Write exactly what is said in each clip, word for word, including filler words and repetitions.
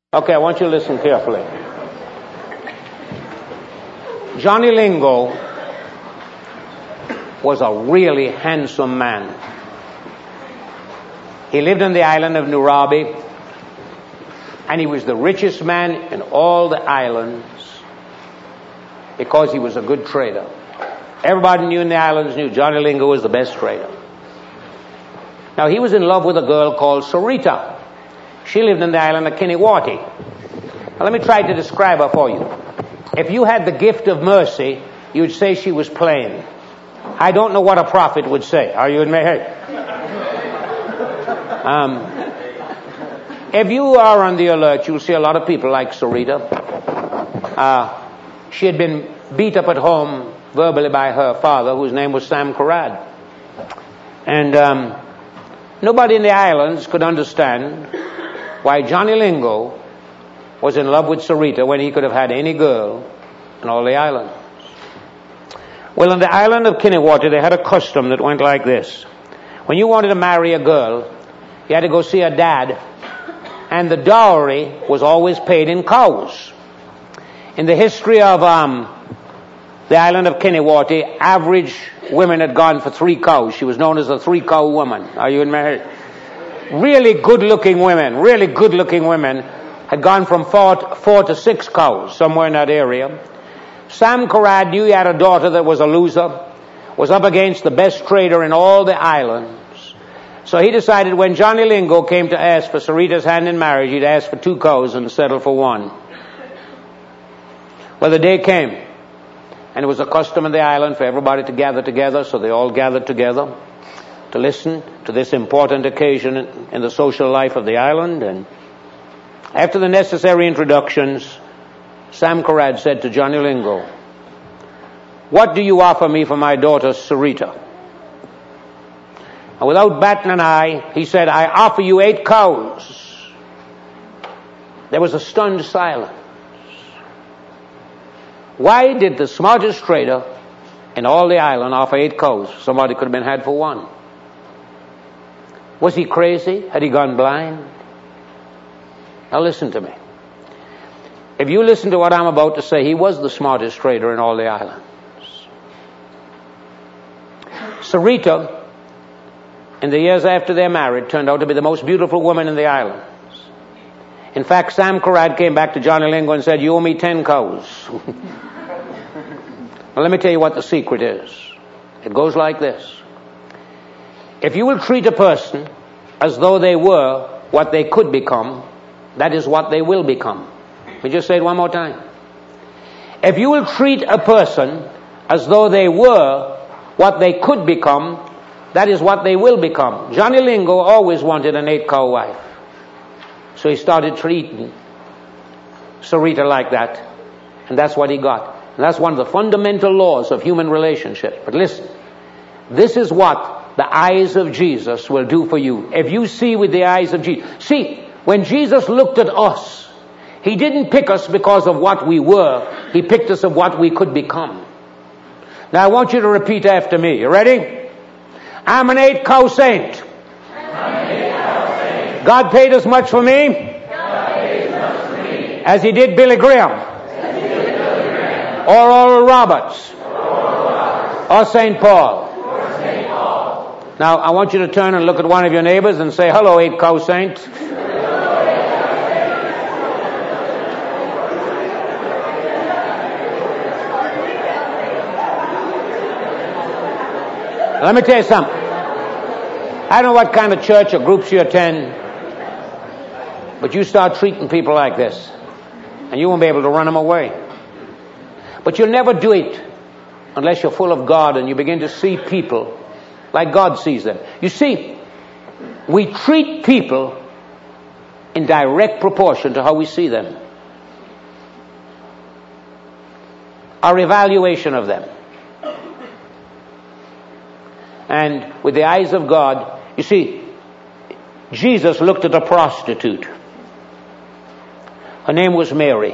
Okay, I want you to listen carefully. Johnny Lingo was a really handsome man. He lived on the island of Nurabi, and he was the richest man in all the islands because he was a good trader. Everybody knew in the islands knew Johnny Lingo was the best trader. Now, he was in love with a girl called Sarita. She lived in the island of Kinniwati. Now, let me try to describe her for you. If you had the gift of mercy, you'd say she was plain. I don't know what a prophet would say. Are you in me? Hey. Um, if you are on the alert, you'll see a lot of people like Sarita. Uh, she had been beat up at home verbally by her father, whose name was Sam Karad. And um, nobody in the islands could understand why Johnny Lingo was in love with Sarita when he could have had any girl in all the islands. Well, on the island of Kinniwati, they had a custom that went like this. When you wanted to marry a girl, you had to go see her dad, and the dowry was always paid in cows. In the history of um, the island of Kinniwati, average women had gone for three cows. She was known as a three-cow woman. Are you in my head? Really good-looking women, really good-looking women had gone from four, four to six cows, somewhere in that area. Sam Karad knew he had a daughter that was a loser, was up against the best trader in all the islands. So he decided when Johnny Lingo came to ask for Sarita's hand in marriage, he'd ask for two cows and settle for one. Well, the day came, and it was a custom in the island for everybody to gather together, so they all gathered together to listen to this important occasion in the social life of the island. And after the necessary introductions, Sam Karad said to Johnny Lingo, "What do you offer me for my daughter Sarita?" And without batting an eye, he said, "I offer you eight cows." There was a stunned silence. Why did the smartest trader in all the island offer eight cows? Somebody could have been had for one. Was he crazy? Had he gone blind? Now listen to me. If you listen to what I'm about to say, he was the smartest trader in all the islands. Sarita, in the years after they're married, turned out to be the most beautiful woman in the islands. In fact, Sam Karad came back to Johnny Lingo and said, "You owe me ten cows." Now let me tell you what the secret is. It goes like this. If you will treat a person as though they were what they could become, that is what they will become. Let me just say it one more time. If you will treat a person as though they were what they could become, that is what they will become. Johnny Lingo always wanted an eight-cow wife. So he started treating Sarita like that. And that's what he got. And that's one of the fundamental laws of human relationship. But listen, this is what the eyes of Jesus will do for you. If you see with the eyes of Jesus. See, when Jesus looked at us, he didn't pick us because of what we were. He picked us of what we could become. Now I want you to repeat after me. You ready? I'm an eight-cow saint. I'm an eight-cow saint. God paid as much for me, God paid as much for me as he did Billy Graham, as he did Billy Graham. Or Oral Roberts, or, Oral Roberts. Or Saint Paul. Or Saint Paul. Now I want you to turn and look at one of your neighbors and say, "Hello, eight-cow saint." Let me tell you something. I don't know what kind of church or groups you attend, but you start treating people like this, and you won't be able to run them away. But you'll never do it unless you're full of God and you begin to see people like God sees them. You see, we treat people in direct proportion to how we see them. Our evaluation of them. And with the eyes of God, you see, Jesus looked at a prostitute. Her name was Mary.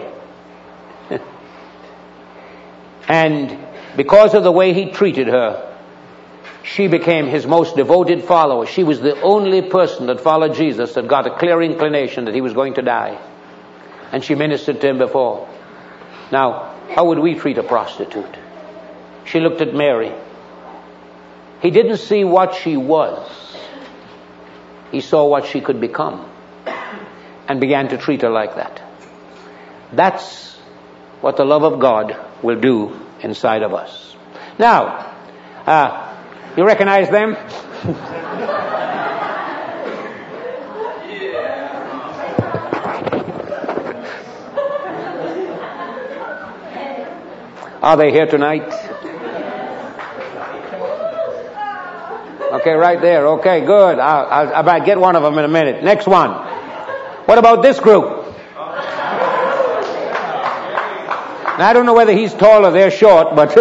And because of the way he treated her, she became his most devoted follower. She was the only person that followed Jesus that got a clear inclination that he was going to die. and she ministered to him before. Now, how would we treat a prostitute? She looked at Mary. He didn't see what she was. He saw what she could become and began to treat her like that. That's what the love of God will do inside of us. Now, uh, you recognize them? Are they here tonight? Okay, right there. Okay, good. I'll, I'll, I might get one of them in a minute. Next one. What about this group? Now, I don't know whether he's tall or they're short, but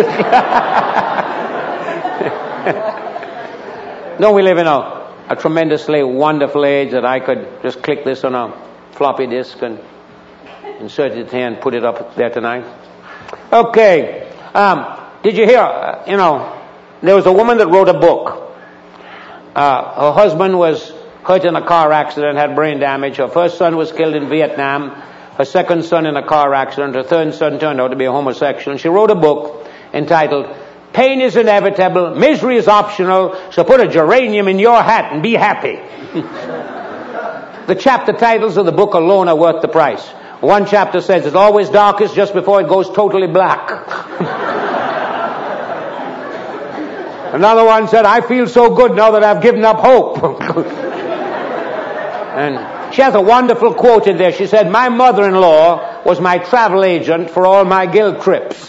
don't we live in a, a tremendously wonderful age that I could just click this on a floppy disk and insert it here and put it up there tonight? Okay. Um, did you hear, uh, you know, there was a woman that wrote a book. Uh, her husband was hurt in a car accident, had brain damage. Her first son was killed in Vietnam. Her second son in a car accident. Her third son turned out to be a homosexual. And she wrote a book entitled, Pain is Inevitable, Misery is Optional, so put a geranium in your hat and be happy. The chapter titles of the book alone are worth the price. One chapter says it's always darkest just before it goes totally black. Another one said, I feel so good now that I've given up hope. And she has a wonderful quote in there. She said, my mother-in-law was my travel agent for all my guild trips.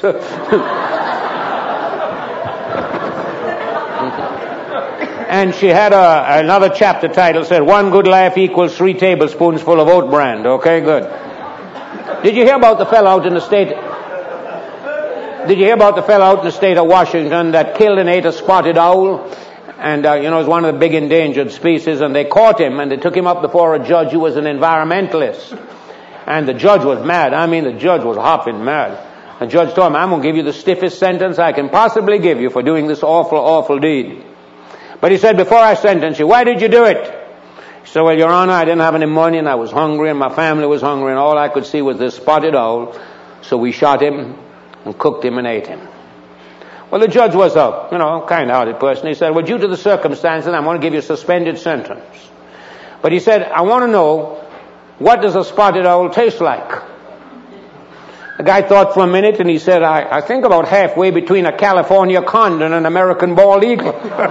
And she had a, another chapter title said, one good life equals three tablespoons full of oat bran. Okay, good. Did you hear about the fellow out in the state? Did you hear about the fellow out in the state of Washington that killed and ate a spotted owl? And, uh, you know, it's one of the big endangered species. And they caught him and they took him up before a judge who was an environmentalist. And the judge was mad. I mean, the judge was hopping mad. The judge told him, I'm going to give you the stiffest sentence I can possibly give you for doing this awful, awful deed. But he said, before I sentence you, why did you do it? He said, well, Your Honor, I didn't have any money and I was hungry and my family was hungry and all I could see was this spotted owl. So we shot him and cooked him and ate him. Well, the judge was a, you know, kind-hearted person. He said, well, due to the circumstances, I'm going to give you a suspended sentence. But he said, I want to know, what does a spotted owl taste like? The guy thought for a minute and he said, I, I think about halfway between a California condor and an American bald eagle.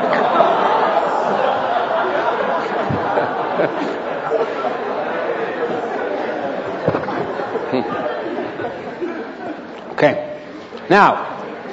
Okay. Now,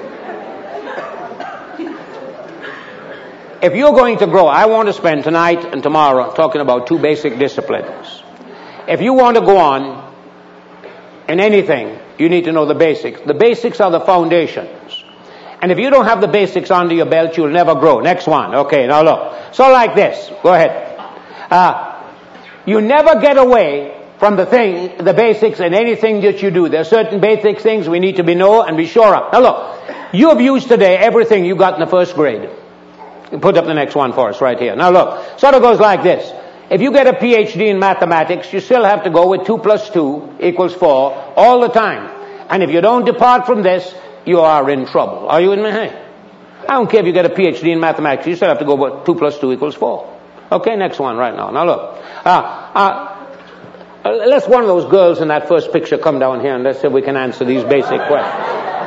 if you're going to grow, I want to spend tonight and tomorrow talking about two basic disciplines. If you want to go on in anything, you need to know the basics. The basics are the foundations. And if you don't have the basics under your belt, you'll never grow. Next one. Okay, now look. So like this. Go ahead. Uh, you never get away from the thing, the basics in anything that you do. There are certain basic things we need to be know and be sure of. Now look, you have used today everything you got in the first grade. Put up the next one for us right here. Now look, sort of goes like this. If you get a P H D in mathematics, you still have to go with two plus two equals four all the time. And if you don't depart from this, you are in trouble. Are you with me? Hey, I don't care if you get a P H D in mathematics, you still have to go with two plus two equals four. Okay, next one right now. Now look. Uh, uh, let's one of those girls in that first picture come down here and let's see if we can answer these basic questions.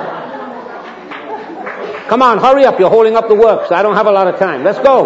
Come on, hurry up. You're holding up the works. I don't have a lot of time. Let's go.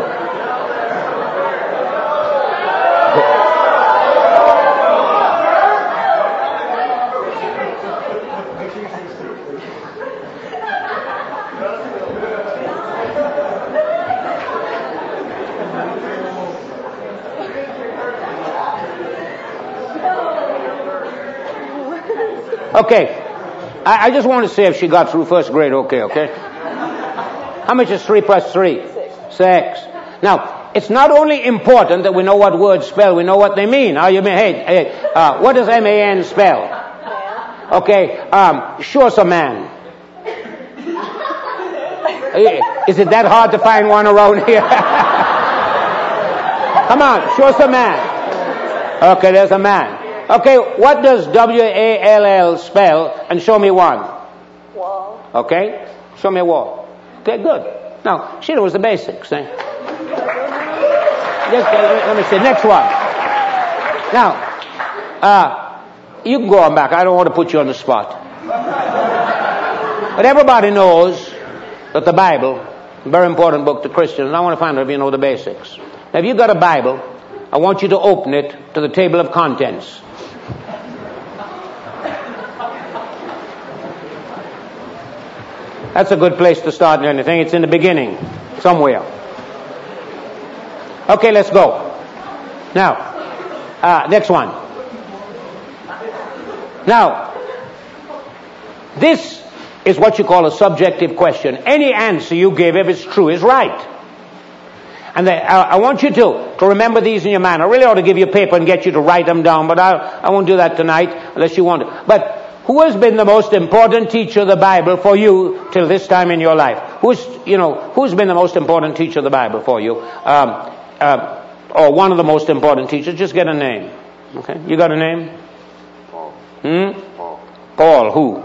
Okay. I, I just want to see if she got through first grade okay, okay? How much is three plus three? Six. Six. Now, it's not only important that we know what words spell, we know what they mean. Are you mean, hey, hey, uh, what does M A N spell? Man. Okay, um, show us a man. Is it that hard to find one around here? Come on, show us a man. Okay, there's a man. Okay, what does W A L L spell? And show me one. Wall. Okay, show me a wall. Okay, good. Now, she knows the basics. Eh? Just, uh, let me see. Next one. Now, uh, you can go on back. I don't want to put you on the spot. But everybody knows that the Bible, a very important book to Christians, and I want to find out if you know the basics. Now, if you've got a Bible, I want you to open it to the table of contents. That's a good place to start in anything. It's in the beginning, somewhere. Okay, let's go. Now, uh, next one. Now, this is what you call a subjective question. Any answer you give, if it's true, is right. And they, I, I want you to, to remember these in your mind. I really ought to give you a paper and get you to write them down, but I, I won't do that tonight unless you want to. But who has been the most important teacher of the Bible for you till this time in your life? Who's, you know, who's been the most important teacher of the Bible for you? Um, uh, or one of the most important teachers? Just get a name. Okay, you got a name? Paul. Hmm? Paul. Paul. Who?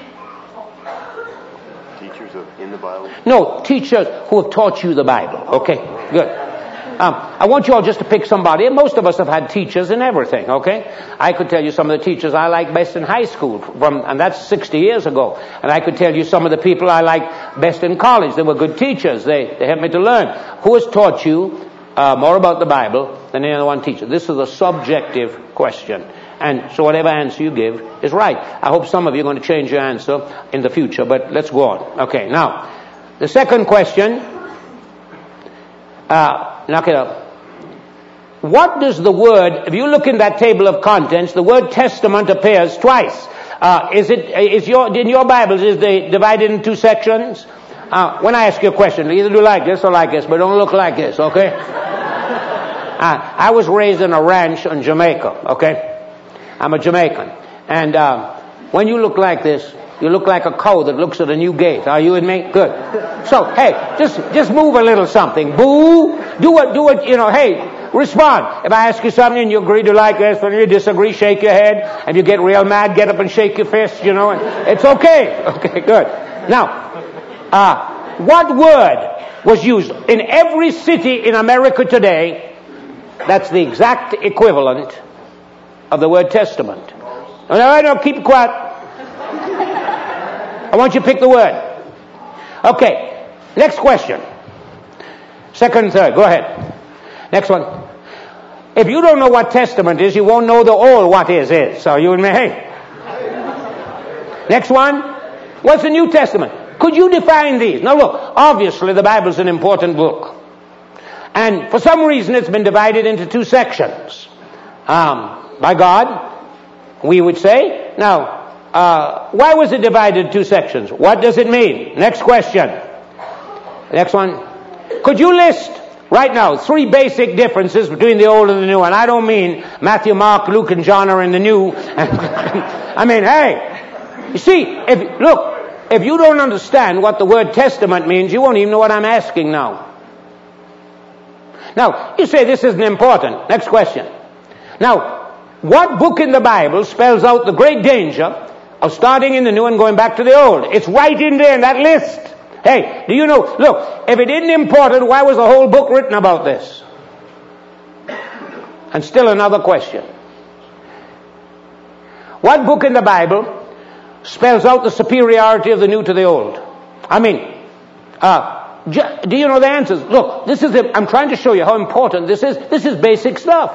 Teachers of, in the Bible? No, teachers who have taught you the Bible. Okay, good. Um, I want you all just to pick somebody. Most of us have had teachers in everything, okay? I could tell you some of the teachers I liked best in high school, from, and that's sixty years ago. And I could tell you some of the people I liked best in college. They were good teachers. They, they helped me to learn. Who has taught you uh, more about the Bible than any other one teacher? This is a subjective question. And so whatever answer you give is right. I hope some of you are going to change your answer in the future, but let's go on. Okay, now, the second question, uh, knock it up. What does the word, if you look in that table of contents, the word testament appears twice. Uh, is it, is your, in your Bibles, is they divided in two sections? Uh, when I ask you a question, either do like this or like this, but don't look like this, okay? uh, I was raised in a ranch in Jamaica, okay? I'm a Jamaican. And uh, when you look like this, you look like a cow that looks at a new gate. Are you with me? Good. So, hey, just just move a little something. Boo! Do it, do it, you know, hey, respond. If I ask you something and you agree to like this, when you disagree, shake your head. If you get real mad, get up and shake your fist, you know. And it's okay. Okay, good. Now, uh, what word was used in every city in America today that's the exact equivalent of the word testament? No, no, no, keep it quiet. I want you to pick the word. Okay, next question. Second and third, go ahead. Next one. If you don't know what testament is, you won't know the all what is is. So you and me, hey. Next one. What's the New Testament? Could you define these? Now look, obviously the Bible's an important book. And for some reason it's been divided into two sections. Um, by God, we would say. Now, uh, why was it divided into two sections? What does it mean? Next question. Next one. Could you list right now three basic differences between the old and the new? And I don't mean Matthew, Mark, Luke, and John are in the new. I mean, hey, you see, if look, if you don't understand what the word testament means, you won't even know what I'm asking now. Now, you say this isn't important. Next question. Now, what book in the Bible spells out the great danger of starting in the new and going back to the old? It's right in there in that list. Hey, do you know, look, if it isn't important, why was the whole book written about this? And still another question. What book in the Bible spells out the superiority of the new to the old? I mean, uh, do you know the answers? Look, this is, the, I'm trying to show you how important this is. This is basic stuff.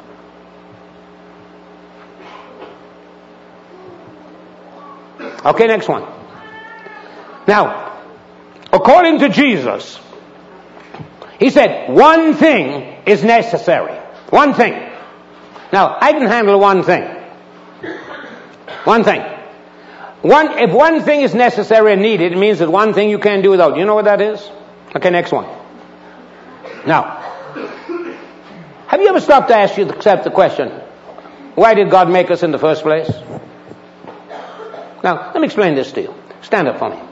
Okay, next one. Now, according to Jesus, he said, one thing is necessary. One thing. Now, I can handle one thing. One thing. One, if one thing is necessary and needed, it means that one thing you can't do without. You know what that is? Okay, next one. Now, have you ever stopped to ask yourself the question, why did God make us in the first place? Now, let me explain this to you. Stand up for me.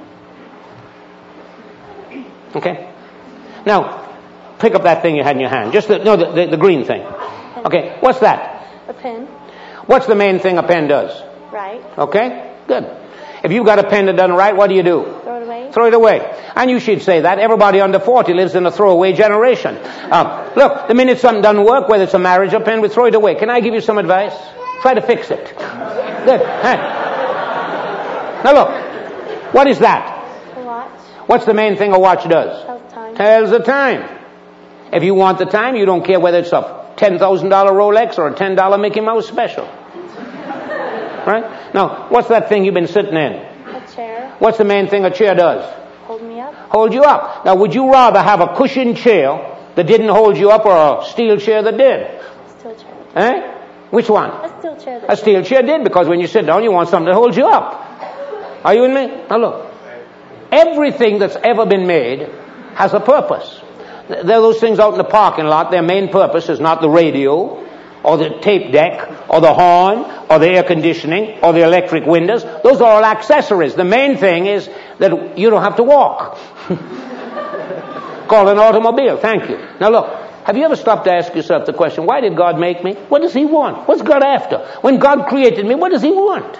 Okay? Now, pick up that thing you had in your hand. Just the, no, the, the, the green thing. Okay, what's that? A pen. What's the main thing a pen does? Right. Okay? Good. If you've got a pen that doesn't write, what do you do? Throw it away. Throw it away. And you should say that. Everybody under forty lives in a throwaway generation. Um, look, the minute something doesn't work, whether it's a marriage or pen, we throw it away. Can I give you some advice? Try to fix it. Good. Hey. Now look, what is that? A watch. What's the main thing a watch does? Tells time. Tells the time. If you want the time, you don't care whether it's a ten thousand dollars Rolex or a ten dollars Mickey Mouse special. Right? Now, what's that thing you've been sitting in? A chair. What's the main thing a chair does? Hold me up. Hold you up. Now, would you rather have a cushioned chair that didn't hold you up or a steel chair that did? Steel chair. Eh? Which one? A steel chair. A steel chair did, because when you sit down, you want something that holds you up. Are you with me? Now look. Everything that's ever been made has a purpose. There are those things out in the parking lot. Their main purpose is not the radio, or the tape deck, or the horn, or the air conditioning, or the electric windows. Those are all accessories. The main thing is that you don't have to walk. Call an automobile. Thank you. Now look, have you ever stopped to ask yourself the question, why did God make me? What does He want? What's God after? When God created me, what does He want?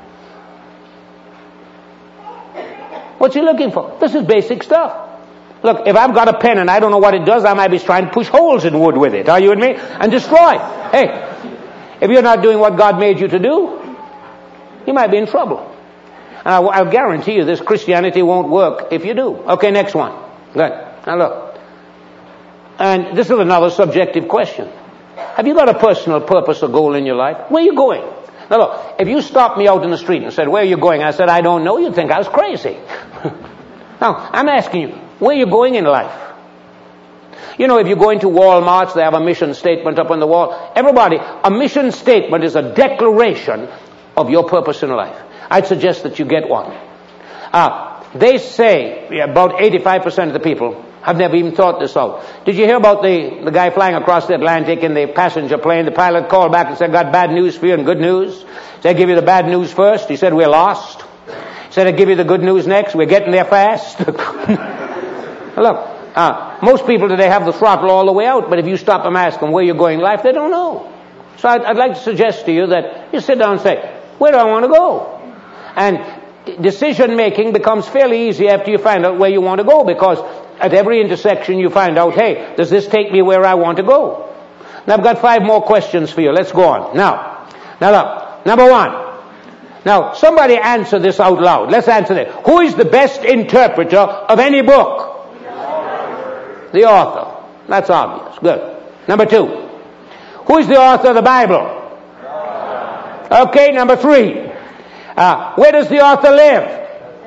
What's He looking for? This is basic stuff. Look, if I've got a pen and I don't know what it does, I might be trying to push holes in wood with it. Are you with me? And destroy. Hey, if you're not doing what God made you to do, you might be in trouble. And I'll, I'll guarantee you this Christianity won't work if you do. Okay, next one. Good. Now look. And this is another subjective question. Have you got a personal purpose or goal in your life? Where are you going? Now look, if you stopped me out in the street and said, where are you going? I said, I don't know. You'd think I was crazy. Now, I'm asking you, where are you going in life? You know, if you go into Walmart, they have a mission statement up on the wall. Everybody, a mission statement is a declaration of your purpose in life. I'd suggest that you get one. Uh, they say about eighty-five percent of the people have never even thought this out. Did you hear about the, the guy flying across the Atlantic in the passenger plane? The pilot called back and said, got bad news for you and good news. He said, I'll give you the bad news first. He said, we're lost. He said, I'll give you the good news next. We're getting there fast. Look, uh, most people today have the throttle all the way out, but if you stop and ask them where you're going in life, they don't know. So I'd, I'd like to suggest to you that you sit down and say, where do I want to go? And decision making becomes fairly easy after you find out where you want to go, because at every intersection you find out, hey, does this take me where I want to go? Now I've got five more questions for you. Let's go on. Now, now look, number one. Now, somebody answer this out loud. Let's answer this. Who is the best interpreter of any book? The author. That's obvious. Good. Number two. Who is the author of the Bible? Okay, number three. Uh, where does the author live?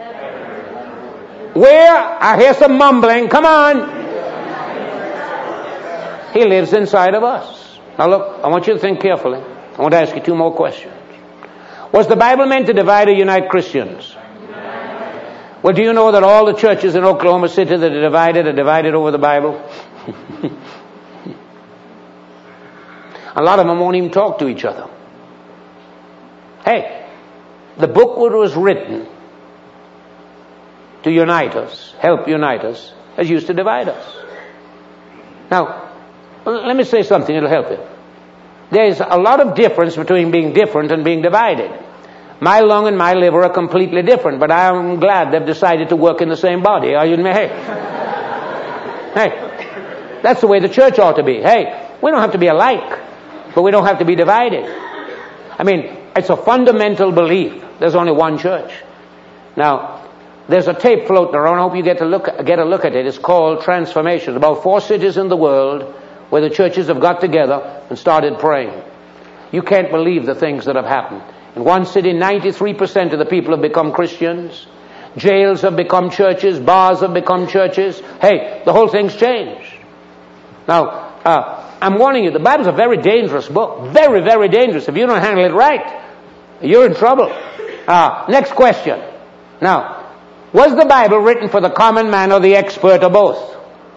Where? I hear some mumbling. Come on. He lives inside of us. Now look, I want you to think carefully. I want to ask you two more questions. Was the Bible meant to divide or unite Christians? Well, do you know that all the churches in Oklahoma City that are divided are divided over the Bible? A lot of them won't even talk to each other. Hey, the book was written to unite us, help unite us, as used to divide us. Now, let me say something, it'll help you. There's a lot of difference between being different and being divided. My lung and my liver are completely different, but I'm glad they've decided to work in the same body. Are you with me? Hey. Hey. That's the way the church ought to be. Hey, we don't have to be alike, but we don't have to be divided. I mean, it's a fundamental belief. There's only one church. Now, there's a tape floating around. I hope you get to look get a look at it. It's called Transformation. About four cities in the world where the churches have got together and started praying. You can't believe the things that have happened. In one city, ninety-three percent of the people have become Christians. Jails have become churches. Bars have become churches. Hey, the whole thing's changed. Now, uh, I'm warning you, the Bible's a very dangerous book. Very, very dangerous. If you don't handle it right, you're in trouble. Uh, next question. Now, was the Bible written for the common man or the expert or both?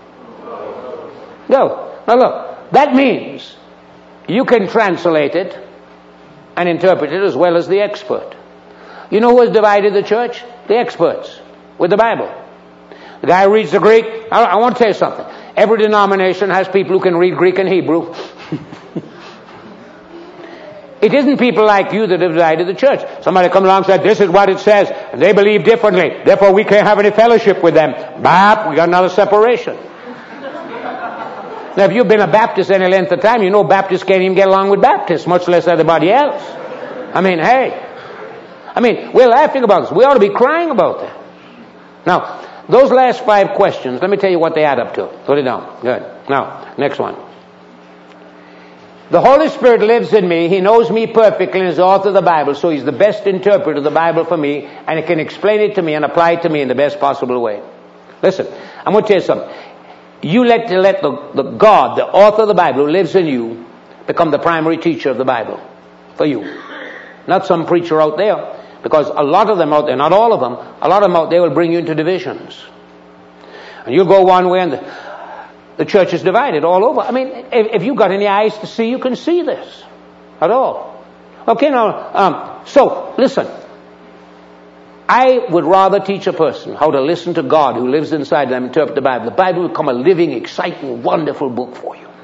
Go. Now look, that means you can translate it and interpret it as well as the expert. You know who has divided the church? The experts with the Bible. The guy who reads the Greek. I, I want to tell you something. Every denomination has people who can read Greek and Hebrew. It isn't people like you that have divided the church. Somebody come along and said, this is what it says, and they believe differently, therefore we can't have any fellowship with them. Bap, we got another separation. Now, if you've been a Baptist any length of time, you know Baptists can't even get along with Baptists, much less everybody else. I mean, hey. I mean, we're laughing about this. We ought to be crying about that. Now, those last five questions, let me tell you what they add up to. Put it down. Good. Now, next one. The Holy Spirit lives in me. He knows me perfectly and is the author of the Bible, so He's the best interpreter of the Bible for me, and He can explain it to me and apply it to me in the best possible way. Listen, I'm going to tell you something. You let, let the, the God, the author of the Bible who lives in you, become the primary teacher of the Bible for you. Not some preacher out there. Because a lot of them out there, not all of them, a lot of them out there will bring you into divisions. And you'll go one way and the, the church is divided all over. I mean, if, if you've got any eyes to see, you can see this at all. Okay, now, um, so, listen. I would rather teach a person how to listen to God who lives inside them and interpret the Bible. The Bible will become a living, exciting, wonderful book for you.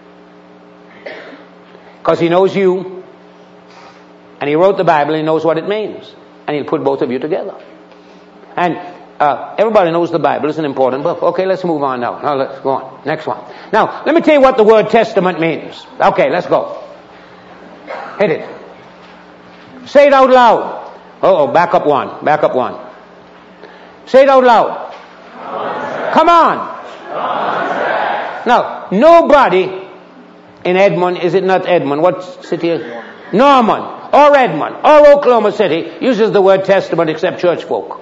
Because He knows you. And He wrote the Bible, and He knows what it means. And He'll put both of you together. And uh, everybody knows the Bible is an important book. Okay, let's move on now. Now, let's go on. Next one. Now, let me tell you what the word testament means. Okay, let's go. Hit it. Say it out loud. Uh-oh, back up one. Back up one. Say it out loud. Contract. Come on. Contract. Now, nobody in Edmond, is it not Edmond? What city is it? Norman, or Edmond, or Oklahoma City uses the word testament except church folk.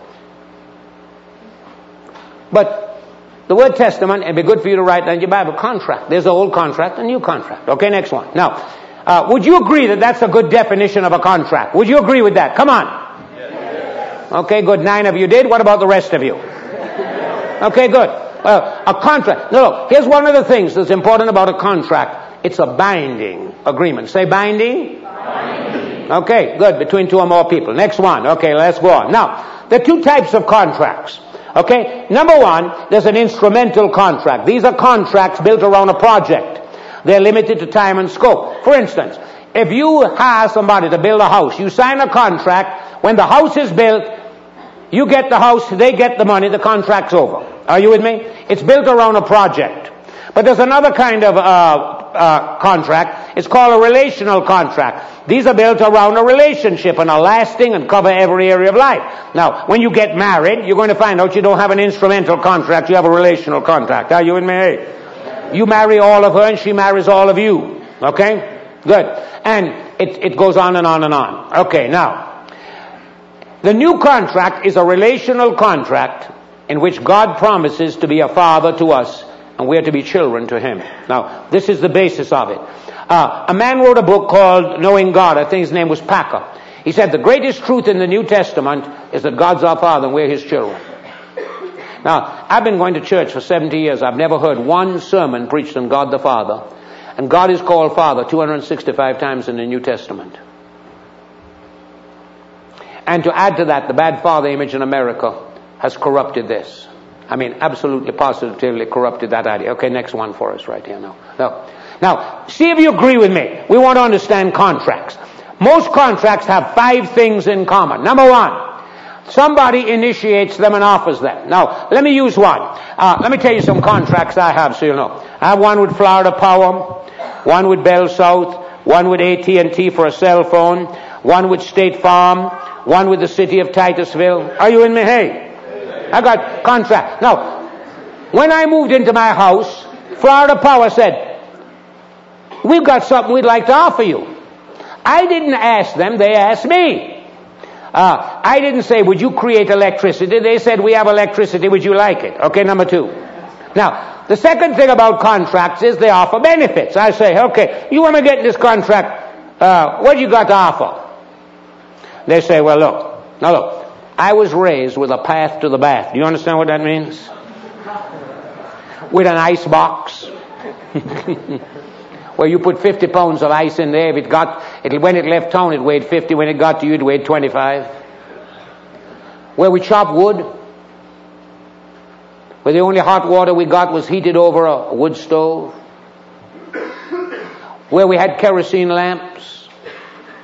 But the word testament, it'd be good for you to write down your Bible. Contract. There's an old contract and a new contract. Okay, next one. Now, uh, would you agree that that's a good definition of a contract? Would you agree with that? Come on. Yes. Okay, good. Nine of you did. What about the rest of you? Okay, good. Uh, a contract. No, no. Here's one of the things that's important about a contract. It's a binding agreement. Say binding. Binding. Okay, good. Between two or more people. Next one. Okay, let's go on. Now, there are two types of contracts. Okay, number one, there's an instrumental contract. These are contracts built around a project. They're limited to time and scope. For instance, if you hire somebody to build a house, you sign a contract. When the house is built, you get the house, they get the money, the contract's over. Are you with me? It's built around a project. But there's another kind of uh, uh, contract. It's called a relational contract. These are built around a relationship and are lasting and cover every area of life. Now, when you get married, you're going to find out you don't have an instrumental contract, you have a relational contract. Are you with me? You marry all of her and she marries all of you. Okay? Good. And it, it goes on and on and on. Okay, now, the new contract is a relational contract in which God promises to be a father to us and we're to be children to Him. Now, this is the basis of it. Uh, a man wrote a book called Knowing God. I think his name was Packer. He said the greatest truth in the New Testament is that God's our Father and we're His children. Now, I've been going to church for seventy years. I've never heard one sermon preached on God the Father. And God is called Father two hundred sixty-five times in the New Testament. And to add to that, the bad father image in America has corrupted this. I mean, absolutely, positively corrupted that idea. Okay, next one for us right here now. Now, now, see if you agree with me. We want to understand contracts. Most contracts have five things in common. Number one, somebody initiates them and offers them. Now, let me use one. Uh, let me tell you some contracts I have so you know. I have one with Florida Power, one with Bell South, one with A T and T for a cell phone, one with State Farm, one with the city of Titusville. Are you in me? Hey, I got contract. Now, when I moved into my house, Florida Power said, we've got something we'd like to offer you. I didn't ask them, they asked me. Uh, I didn't say, would you create electricity? They said, we have electricity, would you like it? Okay, number two. Now, the second thing about contracts is they offer benefits. I say, okay, you want to get this contract, uh, what do you got to offer? They say, well, look, now look, I was raised with a path to the bath. Do you understand what that means? With an ice box. Where you put fifty pounds of ice in there. If it got, it, when it left town, it weighed fifty. When it got to you, it weighed twenty-five. Where we chop wood. Where the only hot water we got was heated over a wood stove. Where we had kerosene lamps.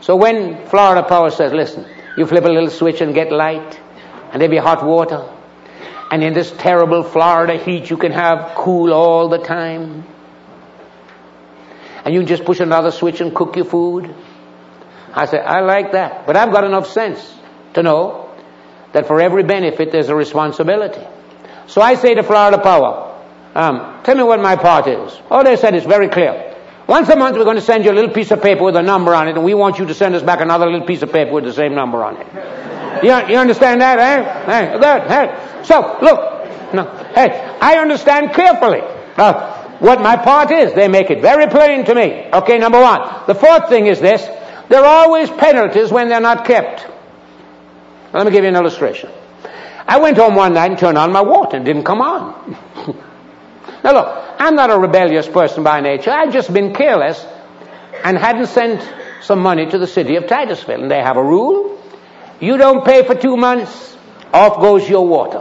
So when Florida Power says, listen, you flip a little switch and get light, and there'll be hot water, and in this terrible Florida heat you can have cool all the time, and you can just push another switch and cook your food. I say, I like that. But I've got enough sense to know that for every benefit there's a responsibility. So I say to Florida Power, um, tell me what my part is. Oh, they said it's very clear. Once a month we're going to send you a little piece of paper with a number on it, and we want you to send us back another little piece of paper with the same number on it. You, you understand that, eh? Hey, good. Hey. So, look. No. Hey, I understand carefully uh, what my part is. They make it very plain to me. Okay, number one. The fourth thing is this. There are always penalties when they're not kept. Let me give you an illustration. I went home one night and turned on my water and it didn't come on. Now look, I'm not a rebellious person by nature. I've just been careless and hadn't sent some money to the city of Titusville. And they have a rule. You don't pay for two months, off goes your water.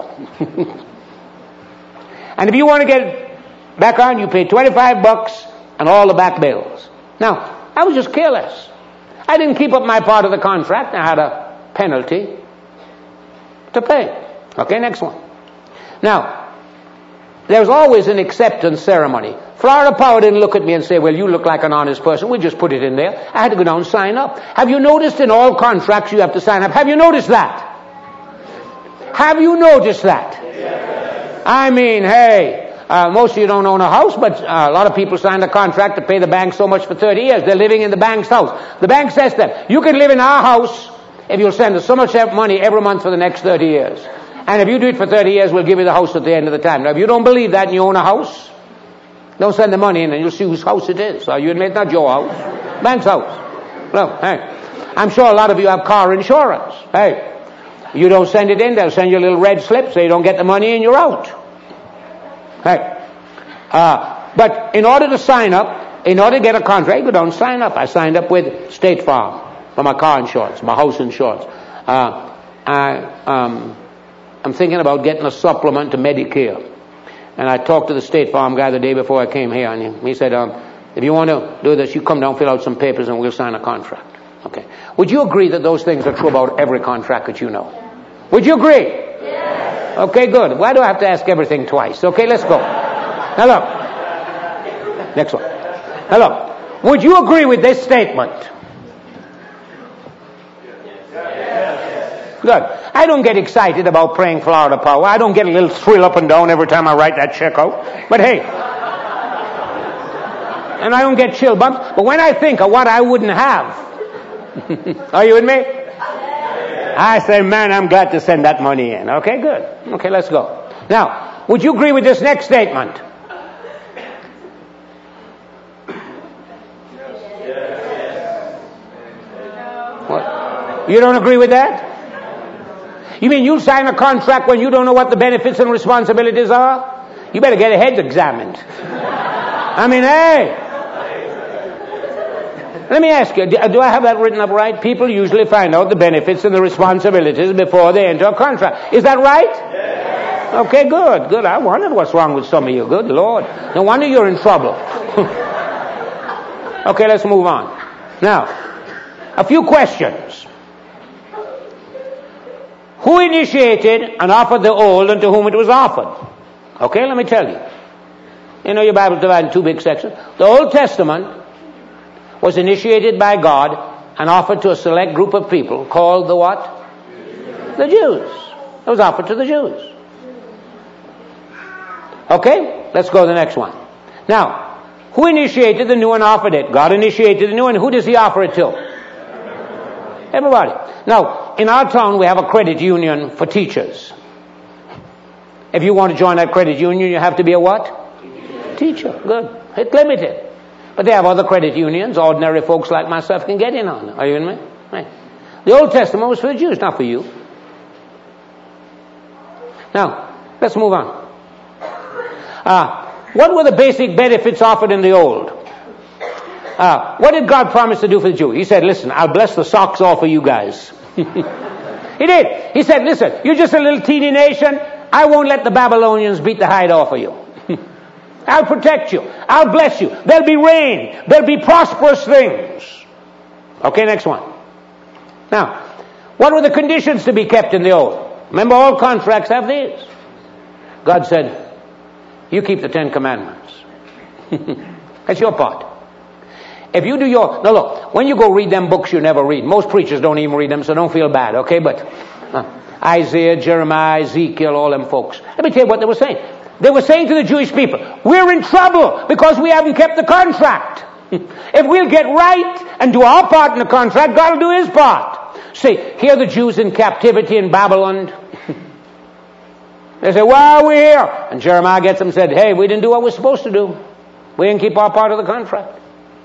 And if you want to get it back on, you pay twenty-five bucks and all the back bills. Now, I was just careless. I didn't keep up my part of the contract. I had a penalty to pay. Okay, next one. Now, there's always an acceptance ceremony. Florida Power didn't look at me and say, well, you look like an honest person. We just put it in there. I had to go down and sign up. Have you noticed in all contracts you have to sign up? Have you noticed that? Have you noticed that? Yes. I mean, hey, uh, most of you don't own a house, but uh, a lot of people signed a contract to pay the bank so much for thirty years. They're living in the bank's house. The bank says to them, you can live in our house if you'll send us so much money every month for the next thirty years. And if you do it for thirty years, we'll give you the house at the end of the time. Now, if you don't believe that and you own a house, don't send the money in and you'll see whose house it is. So you admit it's not your house. Bank's house. Look, hey, I'm sure a lot of you have car insurance. Hey, you don't send it in, they'll send you a little red slip so you don't get the money and you're out. Hey, uh, but in order to sign up, in order to get a contract, you go down and sign up. I signed up with State Farm for my car insurance, my house insurance. Uh, I, um, I'm thinking about getting a supplement to Medicare. And I talked to the State Farm guy the day before I came here, and he said, um, if you want to do this, you come down, fill out some papers, and we'll sign a contract. Okay. Would you agree that those things are true about every contract that you know? Would you agree? Yes. Okay, good. Why do I have to ask everything twice? Okay, let's go. Now look. Next one. Now look. Would you agree with this statement? Good. I don't get excited about praying Florida Power. I don't get a little thrill up and down every time I write that check out. But hey, and I don't get chill bumps. But when I think of what I wouldn't have, are you with me? I say, man, I'm glad to send that money in. Okay, good. Okay, let's go. Now, would you agree with this next statement? What? You don't agree with that? You mean you sign a contract when you don't know what the benefits and responsibilities are? You better get your head examined. I mean, hey. Let me ask you, do I have that written up right? People usually find out the benefits and the responsibilities before they enter a contract. Is that right? Yes. Okay, good, good. I wondered what's wrong with some of you. Good Lord. No wonder you're in trouble. Okay, let's move on. Now, a few questions. Who initiated and offered the old and to whom it was offered? Okay, let me tell you. You know your Bible's divided in two big sections. The Old Testament was initiated by God and offered to a select group of people called the what? The Jews. It was offered to the Jews. Okay, let's go to the next one. Now, who initiated the new and offered it? God initiated the new, and who does he offer it to? Everybody. Now, in our town we have a credit union for teachers. If you want to join that credit union, you have to be a what? Teacher. Good. It's limited. But they have other credit unions. Ordinary folks like myself can get in on it. Are you with me? Right. The Old Testament was for the Jews, not for you. Now, let's move on. Uh, what were the basic benefits offered in the Old? Uh, what did God promise to do for the Jew? He said, listen, I'll bless the socks off of you guys. He did. He said, listen, you're just a little teeny nation. I won't let the Babylonians beat the hide off of you. I'll protect you. I'll bless you. There'll be rain. There'll be prosperous things. Okay, next one. Now, what were the conditions to be kept in the old? Remember, all contracts have these. God said, you keep the Ten Commandments. That's your part. If you do your... Now look, when you go read them books you never read, most preachers don't even read them, so don't feel bad, okay? But uh, Isaiah, Jeremiah, Ezekiel, all them folks. Let me tell you what they were saying. They were saying to the Jewish people, we're in trouble because we haven't kept the contract. If we'll get right and do our part in the contract, God will do his part. See, here the Jews in captivity in Babylon. They say, why are we here? And Jeremiah gets them and said, hey, we didn't do what we're supposed to do. We didn't keep our part of the contract.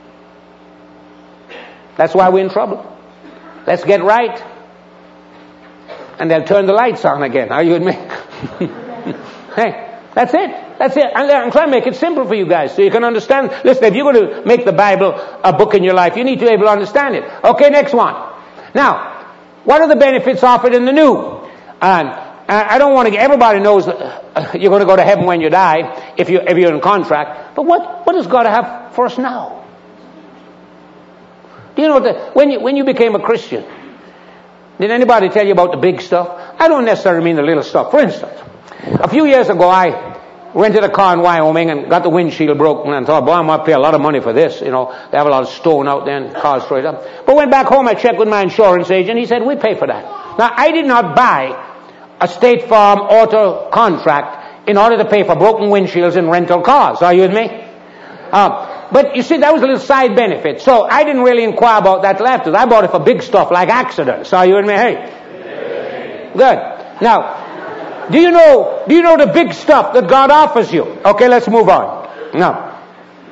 That's why we're in trouble. Let's get right. And they'll turn the lights on again. Are you with me? Hey, that's it. That's it. I'm trying to make it simple for you guys so you can understand. Listen, if you're going to make the Bible a book in your life, you need to be able to understand it. Okay, next one. Now, what are the benefits offered in the new? And I don't want to get, everybody knows that you're going to go to heaven when you die if, you, if you're in contract. But what, what does God have for us now? Do you know that when you, when you became a Christian, did anybody tell you about the big stuff? I don't necessarily mean the little stuff. For instance, a few years ago I rented a car in Wyoming and got the windshield broken and thought, boy, I'm going to pay a lot of money for this. You know, they have a lot of stone out there and cars straight up. But went back home, I checked with my insurance agent. He said, we pay for that. Now, I did not buy a State Farm auto contract in order to pay for broken windshields and rental cars. Are you with me? Uh, but you see, that was a little side benefit. So I didn't really inquire about that till after. I bought it for big stuff like accidents. Are you with me? Hey. Good. Now, do you know, do you know the big stuff that God offers you? Okay, let's move on. Now,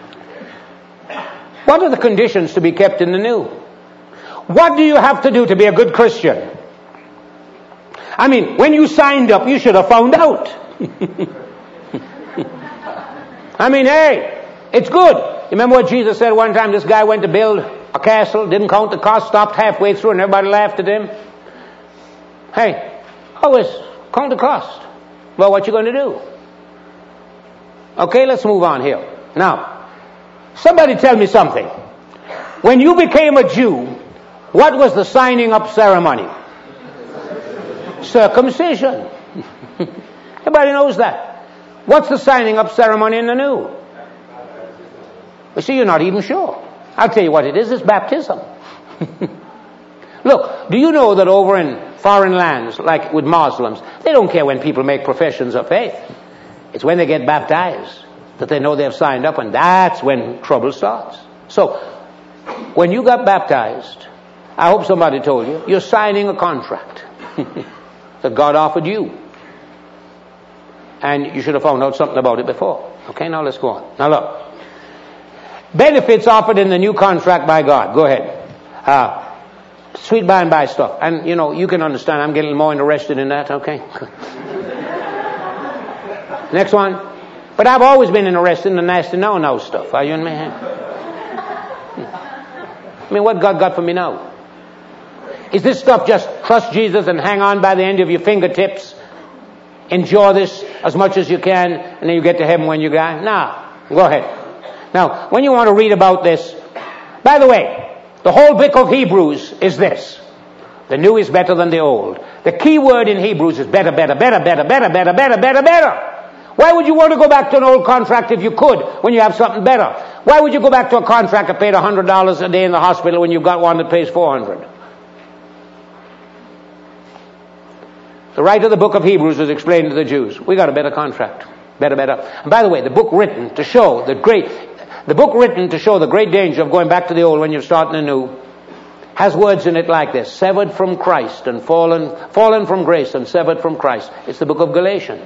what are the conditions to be kept in the new? What do you have to do to be a good Christian? I mean, when you signed up, you should have found out. I mean, hey, it's good. You remember what Jesus said one time? This guy went to build a castle, didn't count the cost, stopped halfway through, and everybody laughed at him. Hey, always count the cost. Well, what you going to do? Okay, let's move on here. Now, somebody tell me something. When you became a Jew, what was the signing up ceremony? Circumcision. Everybody knows that. What's the signing up ceremony in the new? You see, you're not even sure. I'll tell you what it is. It's baptism. Look, do you know that over in foreign lands, like with Muslims, they don't care when people make professions of faith. It's when they get baptized that they know they've signed up, and that's when trouble starts. So, when you got baptized, I hope somebody told you, you're signing a contract that God offered you. And you should have found out something about it before. Okay, now let's go on. Now look. Benefits offered in the new contract by God. Go ahead. Uh, sweet by and by stuff. And, you know, you can understand I'm getting more interested in that, okay? Next one. But I've always been interested in the nasty now-now stuff. Are you in me? I mean, what God got for me now? Is this stuff just trust Jesus and hang on by the end of your fingertips? Enjoy this as much as you can, and then you get to heaven when you die? No. Go ahead. Now, when you want to read about this, by the way, the whole book of Hebrews is this. The new is better than the old. The key word in Hebrews is better, better, better, better, better, better, better, better, better. Why would you want to go back to an old contract if you could when you have something better? Why would you go back to a contract that paid one hundred dollars a day in the hospital when you've got one that pays four hundred dollars? The writer of the book of Hebrews was explaining to the Jews, we got a better contract. Better, better. And by the way, the book written to show the great, the book written to show the great danger of going back to the old when you're starting anew, has words in it like this: severed from Christ and fallen, fallen from grace and severed from Christ. It's the book of Galatians.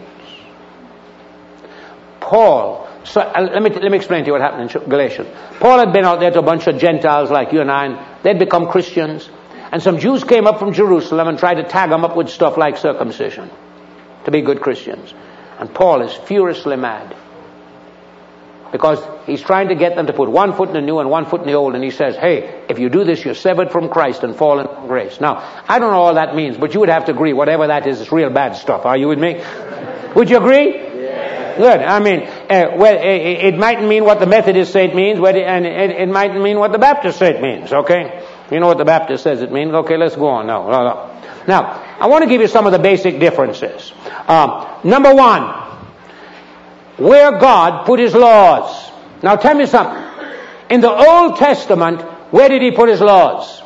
Paul, so, uh, let me let me explain to you what happened in Galatians. Paul had been out there to a bunch of Gentiles like you and I, and they'd become Christians. And some Jews came up from Jerusalem and tried to tag them up with stuff like circumcision to be good Christians. And Paul is furiously mad because he's trying to get them to put one foot in the new and one foot in the old. And he says, hey, if you do this, you're severed from Christ and fallen from grace. Now, I don't know all that means, but you would have to agree, whatever that is, it's real bad stuff. Are you with me? Would you agree? Yeah. Good. I mean, uh, well, it, it mightn't mean what the Methodist say it means, and it, it mightn't mean what the Baptist say it means, okay? You know what the Baptist says it means. Okay, let's go on. No, no, no. Now, I want to give you some of the basic differences. Um, number one, where God put his laws. Now tell me something. In the Old Testament, where did he put his laws?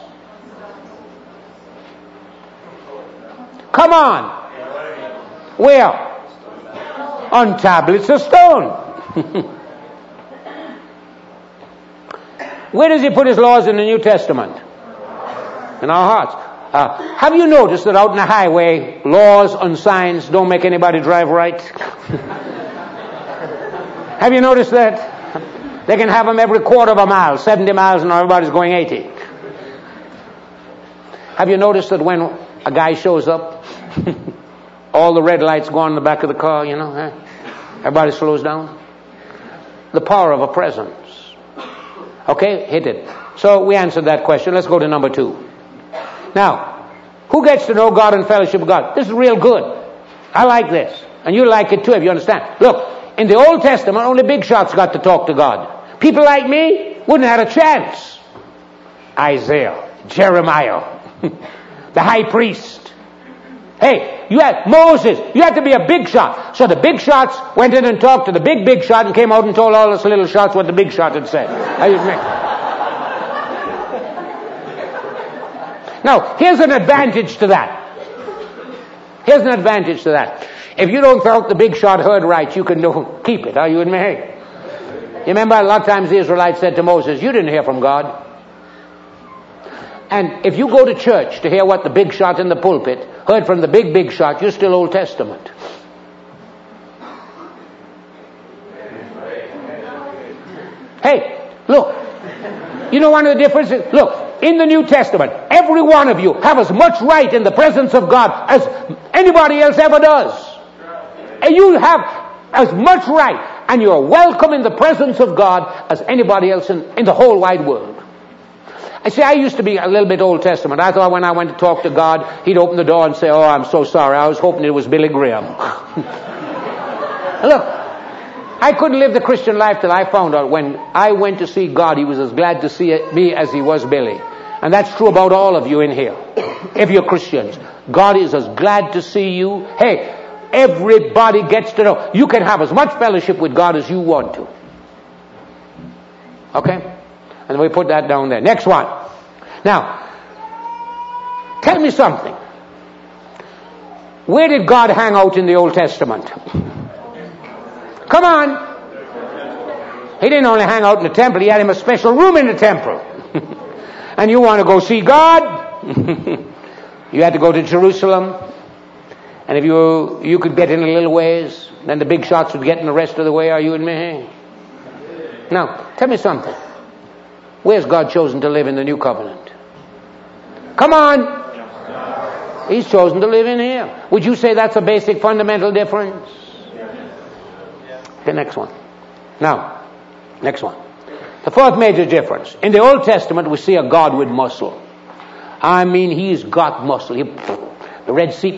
Come on. Where? On tablets of stone. Where does he put his laws in the New Testament? In our hearts. Uh, have you noticed that out in the highway, laws and signs don't make anybody drive right? Have you noticed that? They can have them every quarter of a mile, seventy miles, and everybody's going eighty. Have you noticed that when a guy shows up, all the red lights go on in the back of the car, you know? Eh? Everybody slows down. The power of a presence. Okay, hit it. So we answered that question. Let's go to number two. Now, who gets to know God and fellowship with God? This is real good. I like this. And you like it too, if you understand. Look, in the Old Testament, only big shots got to talk to God. People like me wouldn't have had a chance. Isaiah, Jeremiah, the high priest. Hey, you had Moses. You had to be a big shot. So the big shots went in and talked to the big, big shot and came out and told all us little shots what the big shot had said. How you admit? Now, here's an advantage to that. Here's an advantage to that. If you don't think the big shot heard right, you can do, keep it. Are you with me? You remember a lot of times the Israelites said to Moses, you didn't hear from God. And if you go to church to hear what the big shot in the pulpit heard from the big, big shot, you're still Old Testament. Hey, look. You know one of the differences? Look. In the New Testament, every one of you have as much right in the presence of God as anybody else ever does. And you have as much right, and you're welcome in the presence of God as anybody else in, in the whole wide world. I see, I used to be a little bit Old Testament. I thought when I went to talk to God, he'd open the door and say, oh, I'm so sorry. I was hoping it was Billy Graham. Look, I couldn't live the Christian life till I found out when I went to see God, he was as glad to see me as he was Billy. And that's true about all of you in here. If you're Christians, God is as glad to see you. Hey, everybody gets to know. You can have as much fellowship with God as you want to. Okay? And we put that down there. Next one. Now, tell me something. Where did God hang out in the Old Testament? Come on. He didn't only hang out in the temple. He had him a special room in the temple. And you want to go see God? You had to go to Jerusalem. And if you you could get in a little ways, then the big shots would get in the rest of the way. Are you and me? Now, tell me something. Where's God chosen to live in the new covenant? Come on. He's chosen to live in here. Would you say that's a basic fundamental difference? The next one. Now, next one. The fourth major difference. In the Old Testament, we see a God with muscle. I mean, he's got muscle. He, the Red Sea.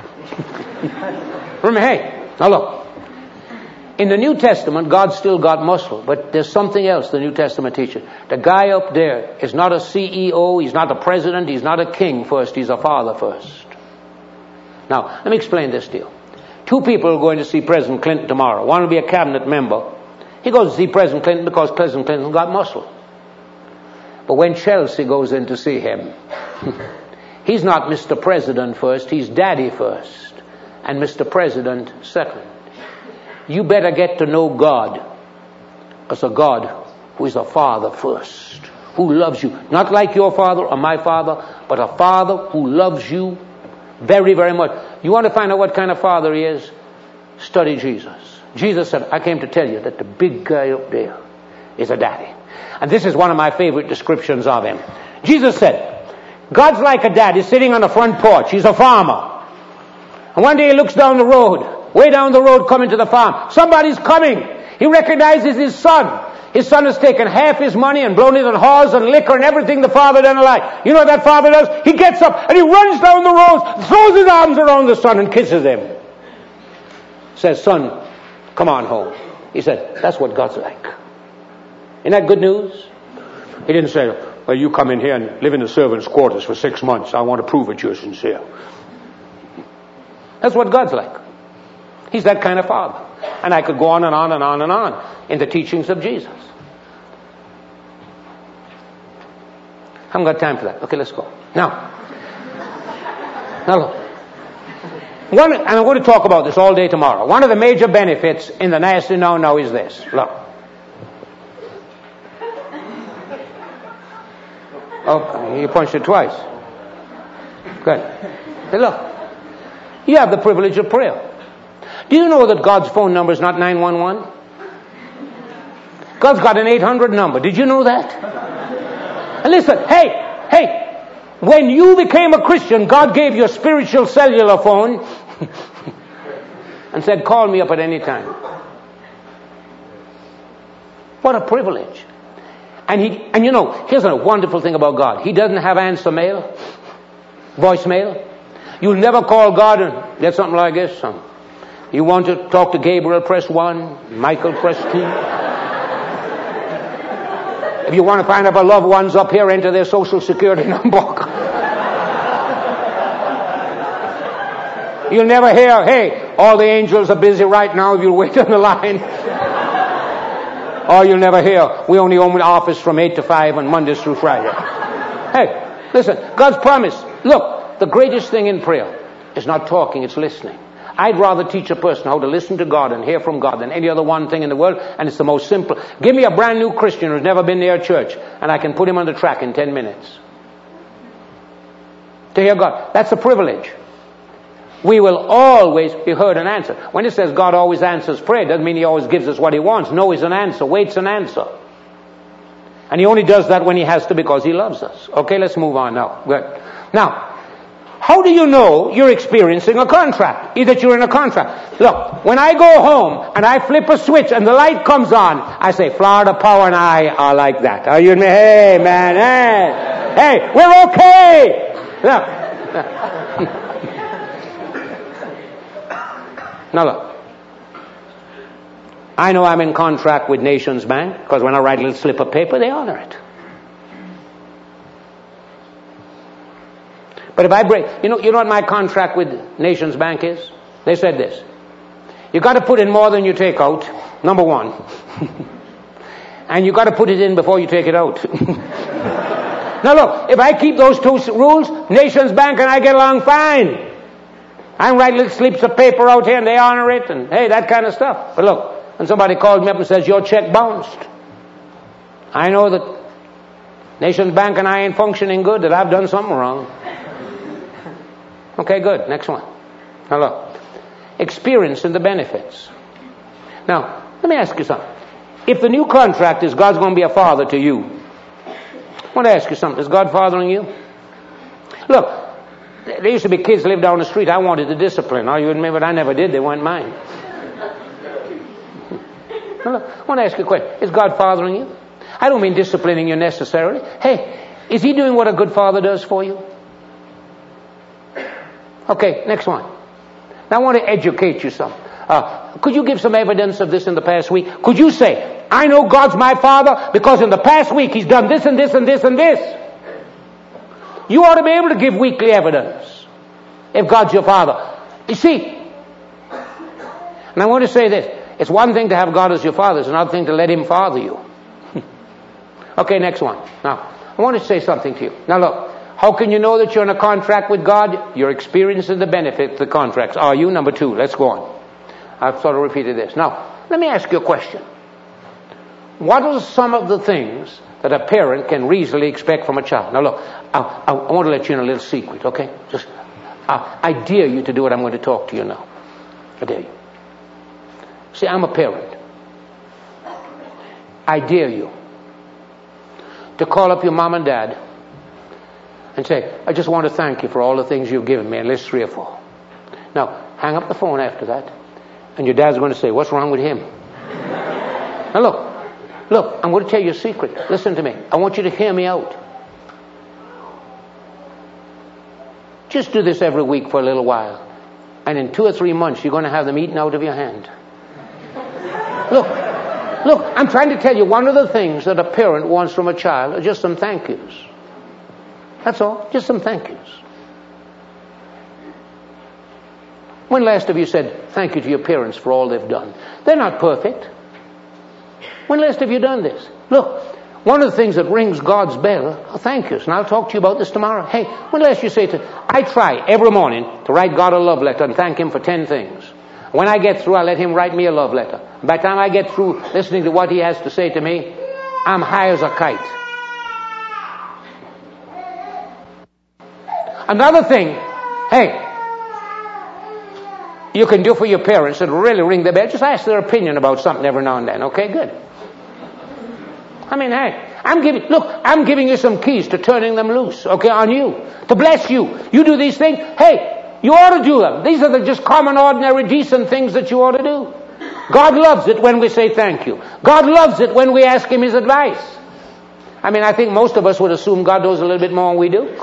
Remember, hey, now look. In the New Testament, God's still got muscle, but there's something else the New Testament teaches. The guy up there is not a C E O, he's not a president, he's not a king first, he's a father first. Now, let me explain this to you. Two people are going to see President Clinton tomorrow. One will be a cabinet member. He goes to see President Clinton because President Clinton got muscle. But when Chelsea goes in to see him, he's not Mister President first, he's Daddy first, and Mister President second. You better get to know God as a God who is a father first, who loves you. Not like your father or my father, but a father who loves you very, very much. You want to find out what kind of father he is? Study Jesus. Jesus said, I came to tell you that the big guy up there is a daddy. And this is one of my favorite descriptions of him. Jesus said, God's like a daddy sitting on the front porch. He's a farmer. And one day he looks down the road, way down the road coming to the farm. Somebody's coming. He recognizes his son. His son has taken half his money and blown it on whores and liquor and everything the father done alike. You know what that father does? He gets up and he runs down the road, throws his arms around the son and kisses him. Says, son, come on home. He said, that's what God's like. Isn't that good news? He didn't say, well, you come in here and live in the servants' quarters for six months. I want to prove that you're sincere. That's what God's like. He's that kind of Father. And I could go on and on and on and on in the teachings of Jesus. I haven't got time for that. Okay, let's go. Now, now look. One, and I'm going to talk about this all day tomorrow. One of the major benefits in the nasty no-no is this. Look. Oh, you punched it twice. Good. Hey, look. You have the privilege of prayer. Do you know that God's phone number is not nine one one? God's got an eight hundred number. Did you know that? And listen, hey, hey, when you became a Christian, God gave you a spiritual cellular phone and said, call me up at any time. What a privilege. And he, and you know, here's a wonderful thing about God. He doesn't have answer mail, voicemail. You'll never call God and get something like this. Um, you want to talk to Gabriel, press one. Michael, press two. If you want to find out our loved ones up here, enter their social security number. You'll never hear, hey, all the angels are busy right now if you'll wait on the line. Or you'll never hear, we only open the office from eight to five on Mondays through Friday. Hey, listen, God's promise. Look, the greatest thing in prayer is not talking, it's listening. I'd rather teach a person how to listen to God and hear from God than any other one thing in the world, and it's the most simple. Give me a brand new Christian who's never been near a church, and I can put him on the track in ten minutes. To hear God. That's a privilege. We will always be heard and answered. When it says God always answers prayer, it doesn't mean He always gives us what He wants. No is an answer. Wait's an answer. And He only does that when He has to because He loves us. Okay, let's move on now. Good. Now, how do you know you're experiencing a contract? Either you're in a contract. Look, when I go home and I flip a switch and the light comes on, I say, Florida Power and I are like that. Are you with me? Hey, man, hey. Hey, we're okay. Look. Now look. I know I'm in contract with Nations Bank because when I write a little slip of paper, they honor it. But if I break, you know, you know what my contract with Nations Bank is? They said this. You got to put in more than you take out, number one. And you got to put it in before you take it out. Now look, if I keep those two rules, Nations Bank and I get along fine. I write little slips of paper out here and they honor it and hey, that kind of stuff. But look, when somebody calls me up and says, your check bounced, I know that Nations Bank and I ain't functioning good, that I've done something wrong. Okay, good. Next one. Now look. Experience and the benefits. Now, let me ask you something. If the new contract is God's going to be a father to you, I want to ask you something. Is God fathering you? Look, there used to be kids live down the street. I wanted to discipline. Oh, you admit, but I never did. They weren't mine. Now look, I want to ask you a question. Is God fathering you? I don't mean disciplining you necessarily. Hey, is He doing what a good father does for you? Okay, next one. Now I want to educate you some. Uh, could you give some evidence of this in the past week? Could you say, I know God's my Father because in the past week He's done this and this and this and this. You ought to be able to give weekly evidence if God's your Father. You see, and I want to say this. It's one thing to have God as your Father. It's another thing to let Him father you. Okay, next one. Now, I want to say something to you. Now look. How can you know that you're in a contract with God? You're experiencing the benefit of the contracts. Are you? Number two. Let's go on. I've sort of repeated this. Now, let me ask you a question. What are some of the things that a parent can reasonably expect from a child? Now look, I, I, I want to let you in a little secret, okay? Just, I, I dare you to do what I'm going to talk to you now. I dare you. See, I'm a parent. I dare you to call up your mom and dad and say, I just want to thank you for all the things you've given me, and list three or four. Now, hang up the phone after that, and your dad's going to say, what's wrong with him? Now look, look, I'm going to tell you a secret. Listen to me. I want you to hear me out. Just do this every week for a little while, and in two or three months, you're going to have them eaten out of your hand. Look, Look, I'm trying to tell you, one of the things that a parent wants from a child are just some thank yous. That's all. Just some thank yous. When last have you said thank you to your parents for all they've done? They're not perfect. When last have you done this? Look, one of the things that rings God's bell are thank yous. And I'll talk to you about this tomorrow. Hey, when last you say to, I try every morning to write God a love letter and thank Him for ten things. When I get through, I let Him write me a love letter. By the time I get through listening to what He has to say to me, I'm high as a kite. Another thing, hey, you can do for your parents that really ring the bell. Just ask their opinion about something every now and then. Okay, good. I mean, hey, I'm giving, look, I'm giving you some keys to turning them loose, okay, on you. To bless you. You do these things, hey, you ought to do them. These are the just common, ordinary, decent things that you ought to do. God loves it when we say thank you. God loves it when we ask Him His advice. I mean, I think most of us would assume God knows a little bit more than we do.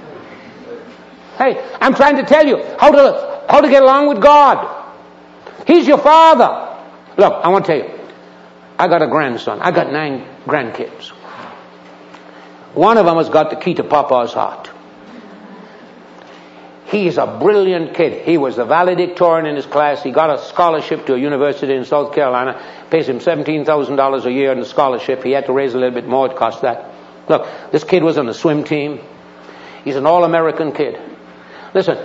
Hey, I'm trying to tell you how to, how to get along with God. He's your Father. Look, I want to tell you, I got a grandson. I got nine grandkids. One of them has got the key to Papa's heart. He's a brilliant kid. He was the valedictorian in his class. He got a scholarship to a university in South Carolina. Pays him seventeen thousand dollars a year in the scholarship. He had to raise a little bit more. It cost that. Look, this kid was on the swim team. He's an all-American kid. Listen,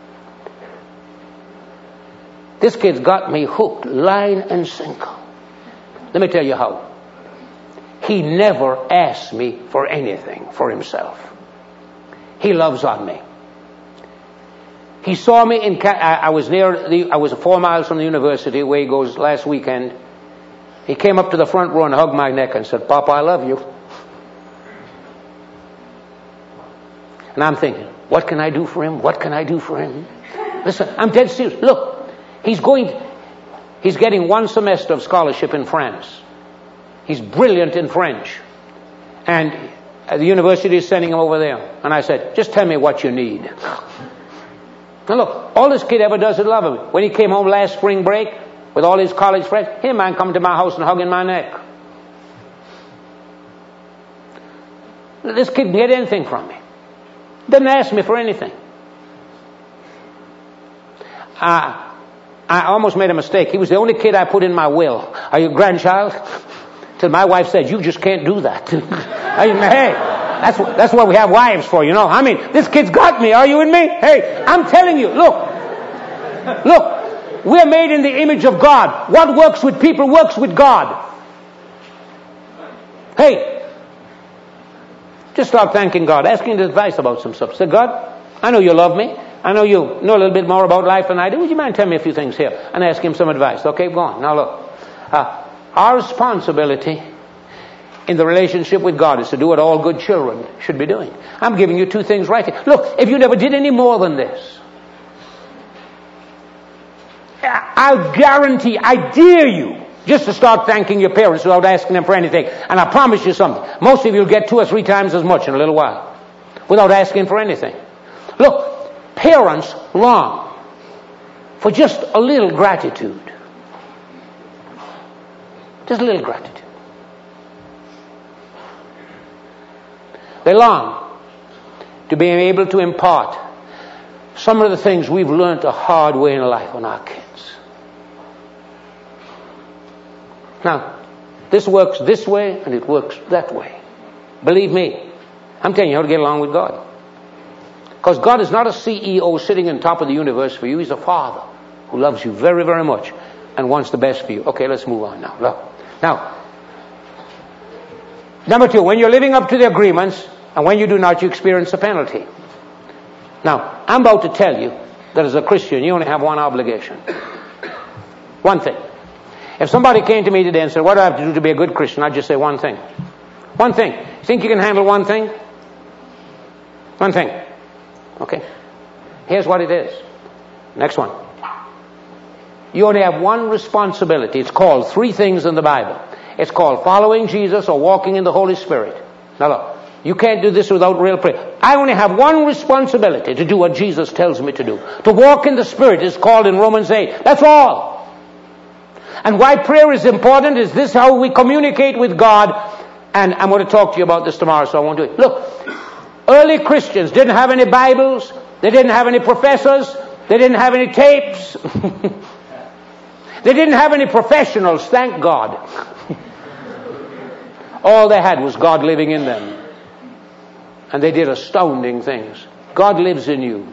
this kid's got me hooked, line and sinker. Let me tell you how. He never asked me for anything for himself. He loves on me. He saw me in, I was near, the, I was four miles from the university where he goes last weekend. He came up to the front row and hugged my neck and said, Papa, I love you. And I'm thinking, what can I do for him? What can I do for him? Listen, I'm dead serious. Look, he's going, he's getting one semester of scholarship in France. He's brilliant in French. And the university is sending him over there. And I said, just tell me what you need. Now look, all this kid ever does is love him. When he came home last spring break with all his college friends, him man coming to my house and hugging my neck. This kid can get anything from me. Doesn't ask me for anything. Uh, I almost made a mistake. He was the only kid I put in my will. Are you a grandchild? Till my wife said, you just can't do that. I mean, hey, that's what, that's what we have wives for, you know. I mean, this kid's got me. Are you with me? Hey, I'm telling you, look. Look, we're made in the image of God. What works with people works with God. Hey, just start thanking God, asking His advice about some stuff. Say, God, I know you love me. I know you know a little bit more about life than I do. Would you mind telling me a few things here? And ask Him some advice. Okay, go on. Now look. Uh, our responsibility in the relationship with God is to do what all good children should be doing. I'm giving you two things right here. Look, if you never did any more than this, I'll guarantee, I dare you, just to start thanking your parents without asking them for anything. And I promise you something. Most of you will get two or three times as much in a little while without asking for anything. Look, parents long for just a little gratitude. Just a little gratitude. They long to be able to impart some of the things we've learned the hard way in life on our kids. Now, this works this way and it works that way. Believe me, I'm telling you how to get along with God. Because God is not a C E O sitting on top of the universe for you. He's a Father who loves you very, very much and wants the best for you. Okay, let's move on now. Look. Now, number two, when you're living up to the agreements and when you do not, you experience a penalty. Now, I'm about to tell you that as a Christian, you only have one obligation. One thing. If somebody came to me today and said, what do I have to do to be a good Christian? I'd just say one thing. One thing. You think you can handle one thing? One thing. Okay. Here's what it is. Next one. You only have one responsibility. It's called three things in the Bible. It's called following Jesus or walking in the Holy Spirit. Now look, you can't do this without real prayer. I only have one responsibility, to do what Jesus tells me to do. To walk in the Spirit is called in Romans eight. That's all. And why prayer is important is this how we communicate with God. And I'm going to talk to you about this tomorrow, so I won't do it. Look, early Christians didn't have any Bibles. They didn't have any professors. They didn't have any tapes. They didn't have any professionals, thank God. All they had was God living in them. And they did astounding things. God lives in you.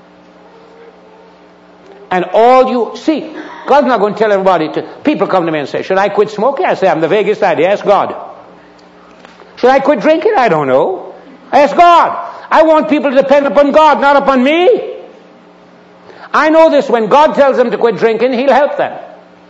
And all you, see, God's not going to tell everybody to, people come to me and say, should I quit smoking? I say, I'm the vaguest idea. Ask God. Should I quit drinking? I don't know. Ask God. I want people to depend upon God, not upon me. I know this, when God tells them to quit drinking, He'll help them.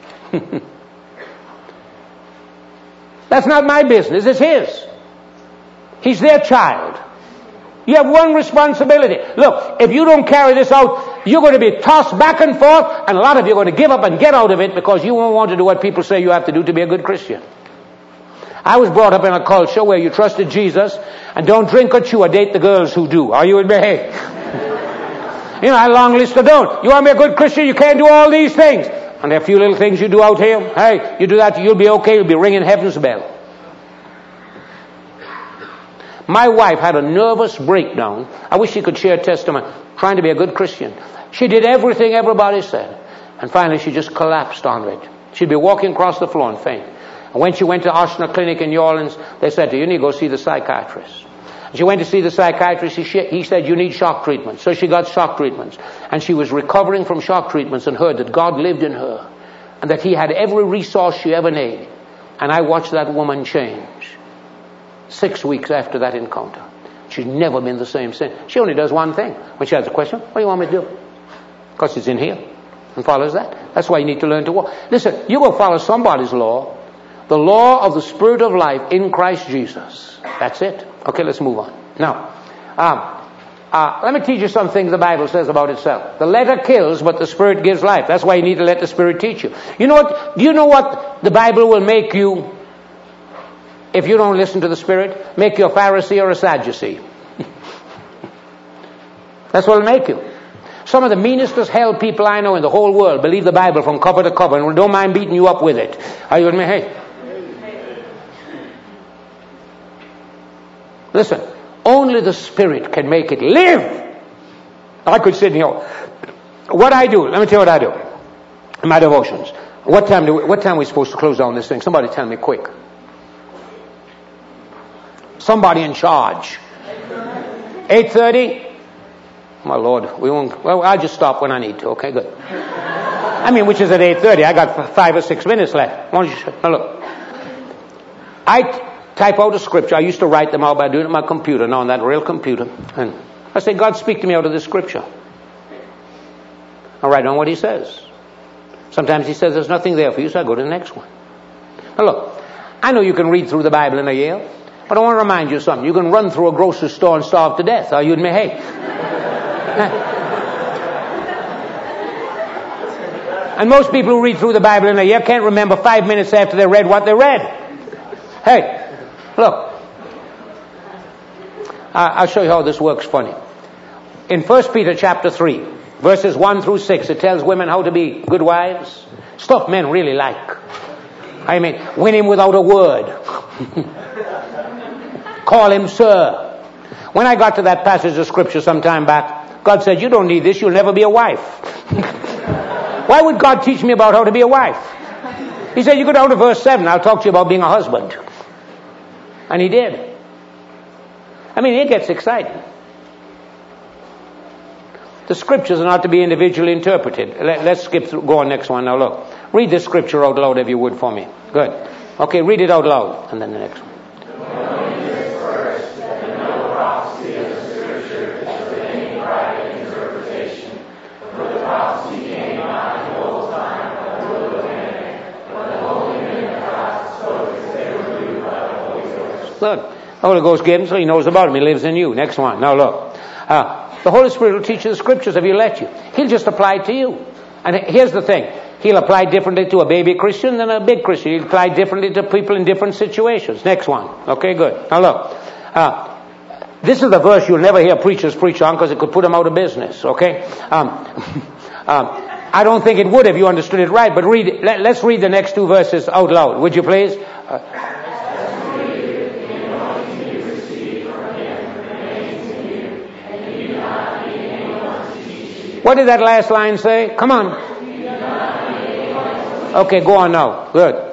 That's not my business, it's His. He's their child. You have one responsibility. Look, if you don't carry this out, you're going to be tossed back and forth, and a lot of you are going to give up and get out of it because you won't want to do what people say you have to do to be a good Christian. I was brought up in a culture where you trusted Jesus and don't drink or chew or date the girls who do. Are you with me? Hey. You know, I long list of don't. You want to be a good Christian, you can't do all these things. And there are a few little things you do out here. Hey, you do that, you'll be okay. You'll be ringing heaven's bell. My wife had a nervous breakdown. I wish she could share testimony. Trying to be a good Christian. She did everything everybody said. And finally she just collapsed on it. She'd be walking across the floor and faint. And when she went to Ochsner Clinic in New Orleans, they said to her, you need to go see the psychiatrist. And she went to see the psychiatrist. He, he said, you need shock treatment. So she got shock treatments. And she was recovering from shock treatments and heard that God lived in her. And that He had every resource she ever needed. And I watched that woman change. Six weeks after that encounter. She's never been the same since. She only does one thing. When she has a question, what do you want me to do? Because it's in here. And follows that. That's why you need to learn to walk. Listen, you go follow somebody's law. The law of the Spirit of life in Christ Jesus. That's it. Okay, let's move on. Now, um, uh, let me teach you some things the Bible says about itself. The letter kills, but the Spirit gives life. That's why you need to let the Spirit teach you. You know what? Do you know what the Bible will make you if you don't listen to the Spirit? Make you a Pharisee or a Sadducee. That's what it'll make you. Some of the meanest as hell people I know in the whole world believe the Bible from cover to cover and don't mind beating you up with it. Are you with me? Hey. Listen, only the Spirit can make it live. I could sit here. What I do, let me tell you what I do in my devotions. What time do we, what time are we supposed to close down this thing? Somebody tell me quick. Somebody in charge. eight thirty? My Lord, we won't, well, I'll just stop when I need to. Okay, good. I mean, which is at eight thirty. I got five or six minutes left. Why don't you, now look. I type out a scripture. I used to write them out by doing it on my computer, now on that real computer. And I say, God, speak to me out of this scripture. I write down what He says. Sometimes He says there's nothing there for you, so I go to the next one. Now look, I know you can read through the Bible in a year, but I want to remind you of something. You can run through a grocery store and starve to death. Are you with me? Hey. And most people who read through the Bible in a year can't remember five minutes after they read what they read. Hey. Look, I'll show you how this works funny. In First Peter chapter three, verses one through six, it tells women how to be good wives. Stuff men really like. I mean, win him without a word. Call him sir. When I got to that passage of scripture some time back, God said, you don't need this, you'll never be a wife. Why would God teach me about how to be a wife? He said, you go down to verse seven, I'll talk to you about being a husband. And He did. I mean, it gets exciting. The scriptures are not to be individually interpreted. Let, let's skip through. Go on, next one. Now look. Read this scripture out loud if you would for me. Good. Okay, read it out loud. And then the next one. Look, the Holy Ghost gave Him, so He knows about Him. He lives in you. Next one. Now look. Uh, the Holy Spirit will teach you the scriptures if He let you. He'll just apply it to you. And here's the thing. He'll apply differently to a baby Christian than a big Christian. He'll apply differently to people in different situations. Next one. Okay, good. Now look. Uh, this is the verse you'll never hear preachers preach on because it could put them out of business. Okay? Um, um, I don't think it would if you understood it right, but read it. Let, let's read the next two verses out loud, would you please? Uh, what did that last line say? Come on. Okay, go on now. Good.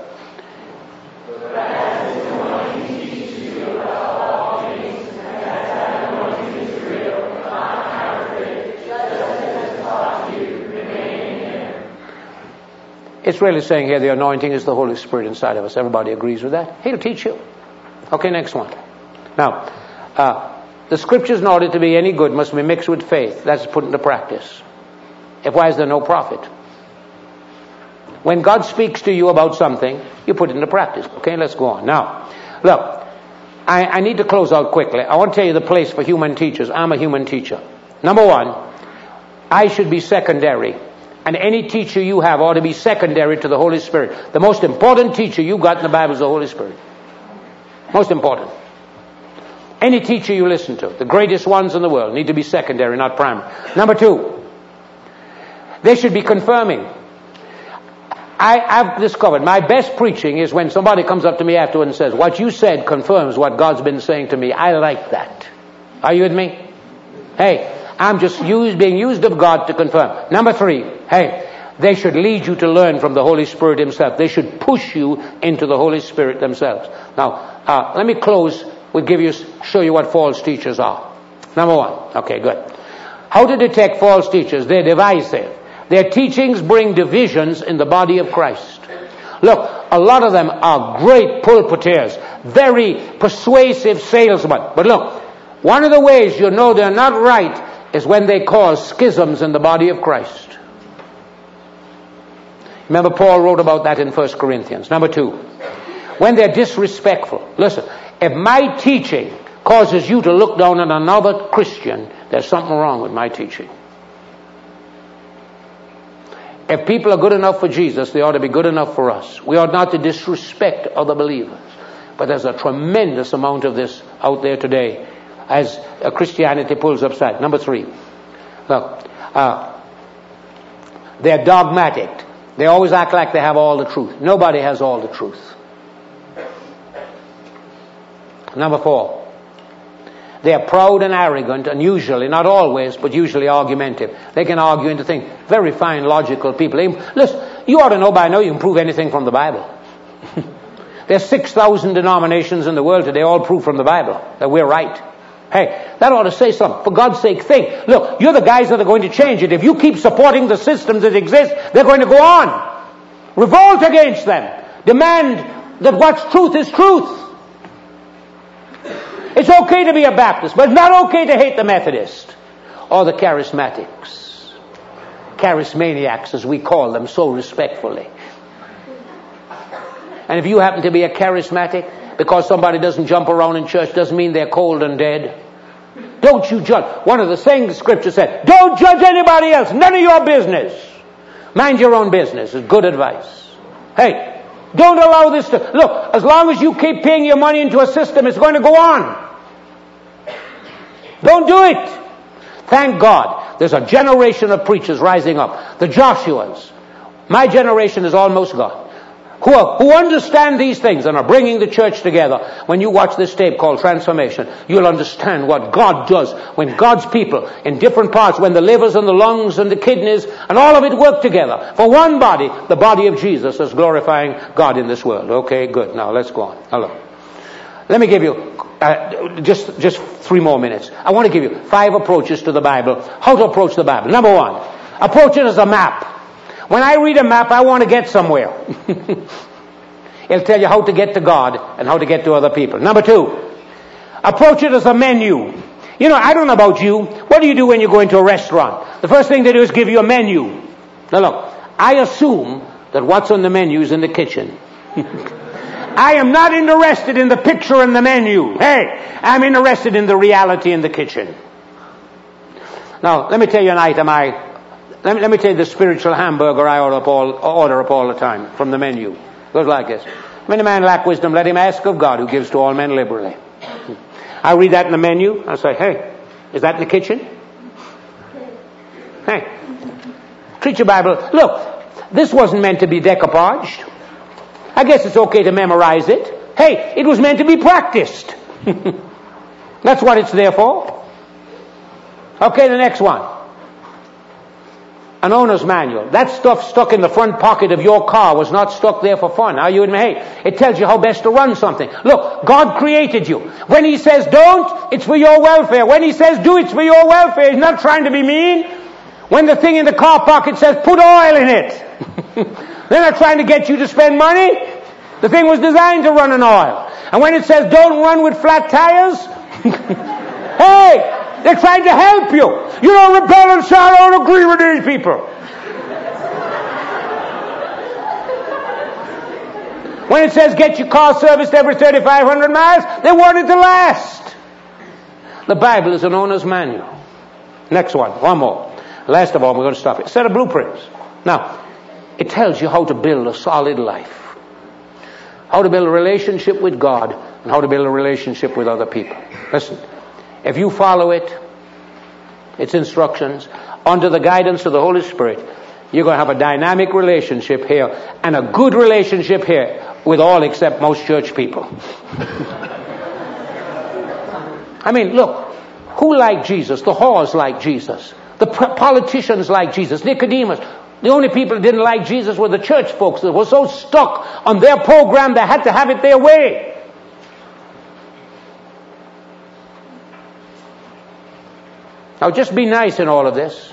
It's really saying here the anointing is the Holy Spirit inside of us. Everybody agrees with that? He'll teach you. Okay, next one. Now, uh, the scriptures, in order to be any good, must be mixed with faith. That's put into practice. If why is there no profit? When God speaks to you about something, you put it into practice. Okay, let's go on. Now, look, I, I need to close out quickly. I want to tell you the place for human teachers. I'm a human teacher. Number one, I should be secondary. And any teacher you have ought to be secondary to the Holy Spirit. The most important teacher you got in the Bible is the Holy Spirit. Most important. Any teacher you listen to, the greatest ones in the world, need to be secondary, not primary. Number two, they should be confirming. I, I've discovered my best preaching is when somebody comes up to me afterward and says, what you said confirms what God's been saying to me. I like that. Are you with me? Hey, I'm just used, being used of God to confirm. Number three, hey, they should lead you to learn from the Holy Spirit himself. They should push you into the Holy Spirit themselves. Now, uh, let me close with give you, show you what false teachers are. Number one. Okay, good. How to detect false teachers? They're divisive. Their teachings bring divisions in the body of Christ. Look, a lot of them are great pulpiteers, very persuasive salesmen. But look, one of the ways you know they're not right is when they cause schisms in the body of Christ. Remember, Paul wrote about that in First Corinthians. Number two, when they're disrespectful. Listen, if my teaching causes you to look down on another Christian, there's something wrong with my teaching. If people are good enough for Jesus, they ought to be good enough for us. We ought not to disrespect other believers. But there's a tremendous amount of this out there today as Christianity pulls upside. Number three, look, uh, they're dogmatic. They always act like they have all the truth. Nobody has all the truth. Number four, they are proud and arrogant, and usually, not always, but usually argumentative. They can argue into things. Very fine, logical people. They, listen, you ought to know by now you can prove anything from the Bible. There's six thousand denominations in the world today, all prove from the Bible that we're right. Hey, that ought to say something. For God's sake, think. Look, you're the guys that are going to change it. If you keep supporting the systems that exist, they're going to go on. Revolt against them. Demand that what's truth is truth. It's okay to be a Baptist, but it's not okay to hate the Methodist or the charismatics. Charismaniacs, as we call them so respectfully. And if you happen to be a charismatic, because somebody doesn't jump around in church doesn't mean they're cold and dead. Don't you judge. One of the things Scripture said, don't judge anybody else. None of your business. Mind your own business is good advice. Hey, don't allow this to... Look, as long as you keep paying your money into a system, it's going to go on. Don't do it. Thank God. There's a generation of preachers rising up. The Joshuas. My generation is almost gone. Who, are, who understand these things and are bringing the church together. When you watch this tape called Transformation, you'll understand what God does when God's people in different parts, when the livers and the lungs and the kidneys and all of it work together for one body, the body of Jesus is glorifying God in this world. Okay, good. Now let's go on. Hello. Let me give you uh, just just three more minutes. I want to give you five approaches to the Bible. How to approach the Bible. Number one, approach it as a map. When I read a map, I want to get somewhere. It'll tell you how to get to God and how to get to other people. Number two, approach it as a menu. You know, I don't know about you. What do you do when you go into a restaurant? The first thing they do is give you a menu. Now look, I assume that what's on the menu is in the kitchen. I am not interested in the picture in the menu. Hey, I'm interested in the reality in the kitchen. Now, let me tell you an item I... Let me, let me tell you the spiritual hamburger I order up all, order up all the time from the menu. It goes like this. When a man lack wisdom, let him ask of God, who gives to all men liberally. I read that in the menu. I say, hey, is that in the kitchen? Hey, Treat your Bible. Look, this wasn't meant to be decoupaged. I guess it's okay to memorize it. Hey, it was meant to be practiced. That's what it's there for. Okay, the next one. An owner's manual. That stuff stuck in the front pocket of your car was not stuck there for fun. Are you with me? Hey, it tells you how best to run something. Look, God created you. When He says don't, it's for your welfare. When He says do, it's for your welfare. He's not trying to be mean. When the thing in the car pocket says put oil in it, they're not trying to get you to spend money. The thing was designed to run on oil. And when it says don't run with flat tires, hey, they're trying to help you. You don't rebel and say, I don't agree with these people. When it says get your car serviced every thirty-five hundred miles, they want it to last. The Bible is an owner's manual. Next one, one more. Last of all, we're going to stop it. A set of blueprints. Now, it tells you how to build a solid life. How to build a relationship with God and how to build a relationship with other people. Listen. If you follow it, its instructions, under the guidance of the Holy Spirit, you're going to have a dynamic relationship here and a good relationship here with all except most church people. I mean, look, who liked Jesus? The whores liked Jesus. The politicians liked Jesus. Nicodemus. The only people who didn't like Jesus were the church folks that were so stuck on their program they had to have it their way. Now just be nice in all of this.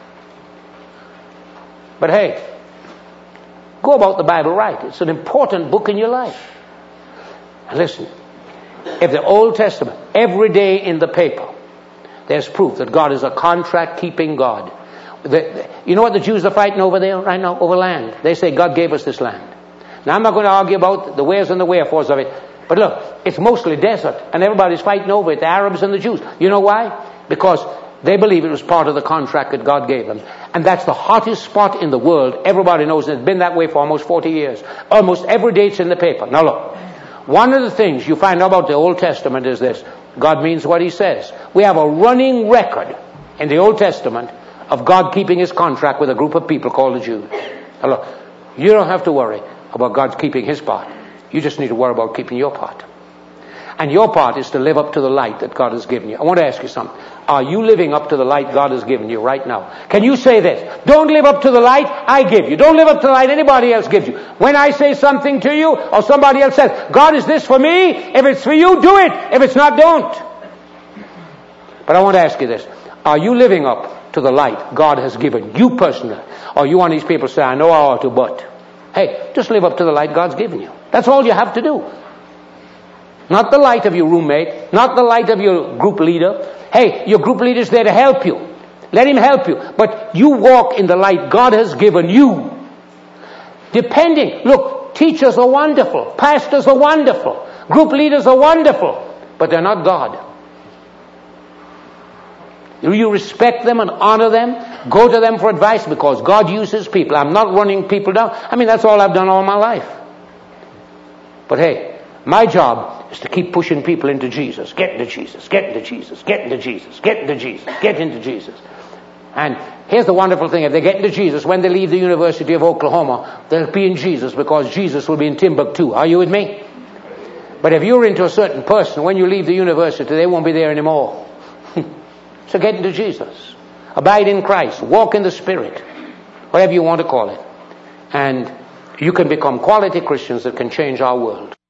But hey, go about the Bible right. It's an important book in your life. And listen, if the Old Testament, every day in the paper, there's proof that God is a contract-keeping God. The, the, you know what the Jews are fighting over there right now? Over land. They say God gave us this land. Now I'm not going to argue about the wheres and the wherefores of it. But look, it's mostly desert and everybody's fighting over it, the Arabs and the Jews. You know why? Because they believe it was part of the contract that God gave them. And that's the hottest spot in the world. Everybody knows it. It's been that way for almost forty years. Almost every date's in the paper. Now look, one of the things you find out about the Old Testament is this. God means what He says. We have a running record in the Old Testament of God keeping His contract with a group of people called the Jews. Now look, you don't have to worry about God keeping His part. You just need to worry about keeping your part. And your part is to live up to the light that God has given you. I want to ask you something. Are you living up to the light God has given you right now? Can you say this? Don't live up to the light I give you. Don't live up to the light anybody else gives you. When I say something to you, or somebody else says, God, is this for me? If it's for you, do it. If it's not, don't. But I want to ask you this. Are you living up to the light God has given you personally? Or you want these people to say, I know I ought to, but. Hey, just live up to the light God's given you. That's all you have to do. Not the light of your roommate, not the light of your group leader. Hey, your group leader's there to help you. Let him help you. But you walk in the light God has given you. Depending, look, teachers are wonderful. Pastors are wonderful. Group leaders are wonderful. But they're not God. You respect them and honor them. Go to them for advice because God uses people. I'm not running people down. I mean, that's all I've done all my life. But hey, my job is to keep pushing people into Jesus. Get into Jesus. Get into Jesus. Get into Jesus. Get into Jesus. Get into Jesus. And here's the wonderful thing. If they get into Jesus, when they leave the University of Oklahoma, they'll be in Jesus because Jesus will be in Timbuktu. Are you with me? But if you're into a certain person, when you leave the university, they won't be there anymore. So get into Jesus. Abide in Christ. Walk in the Spirit. Whatever you want to call it. And you can become quality Christians that can change our world.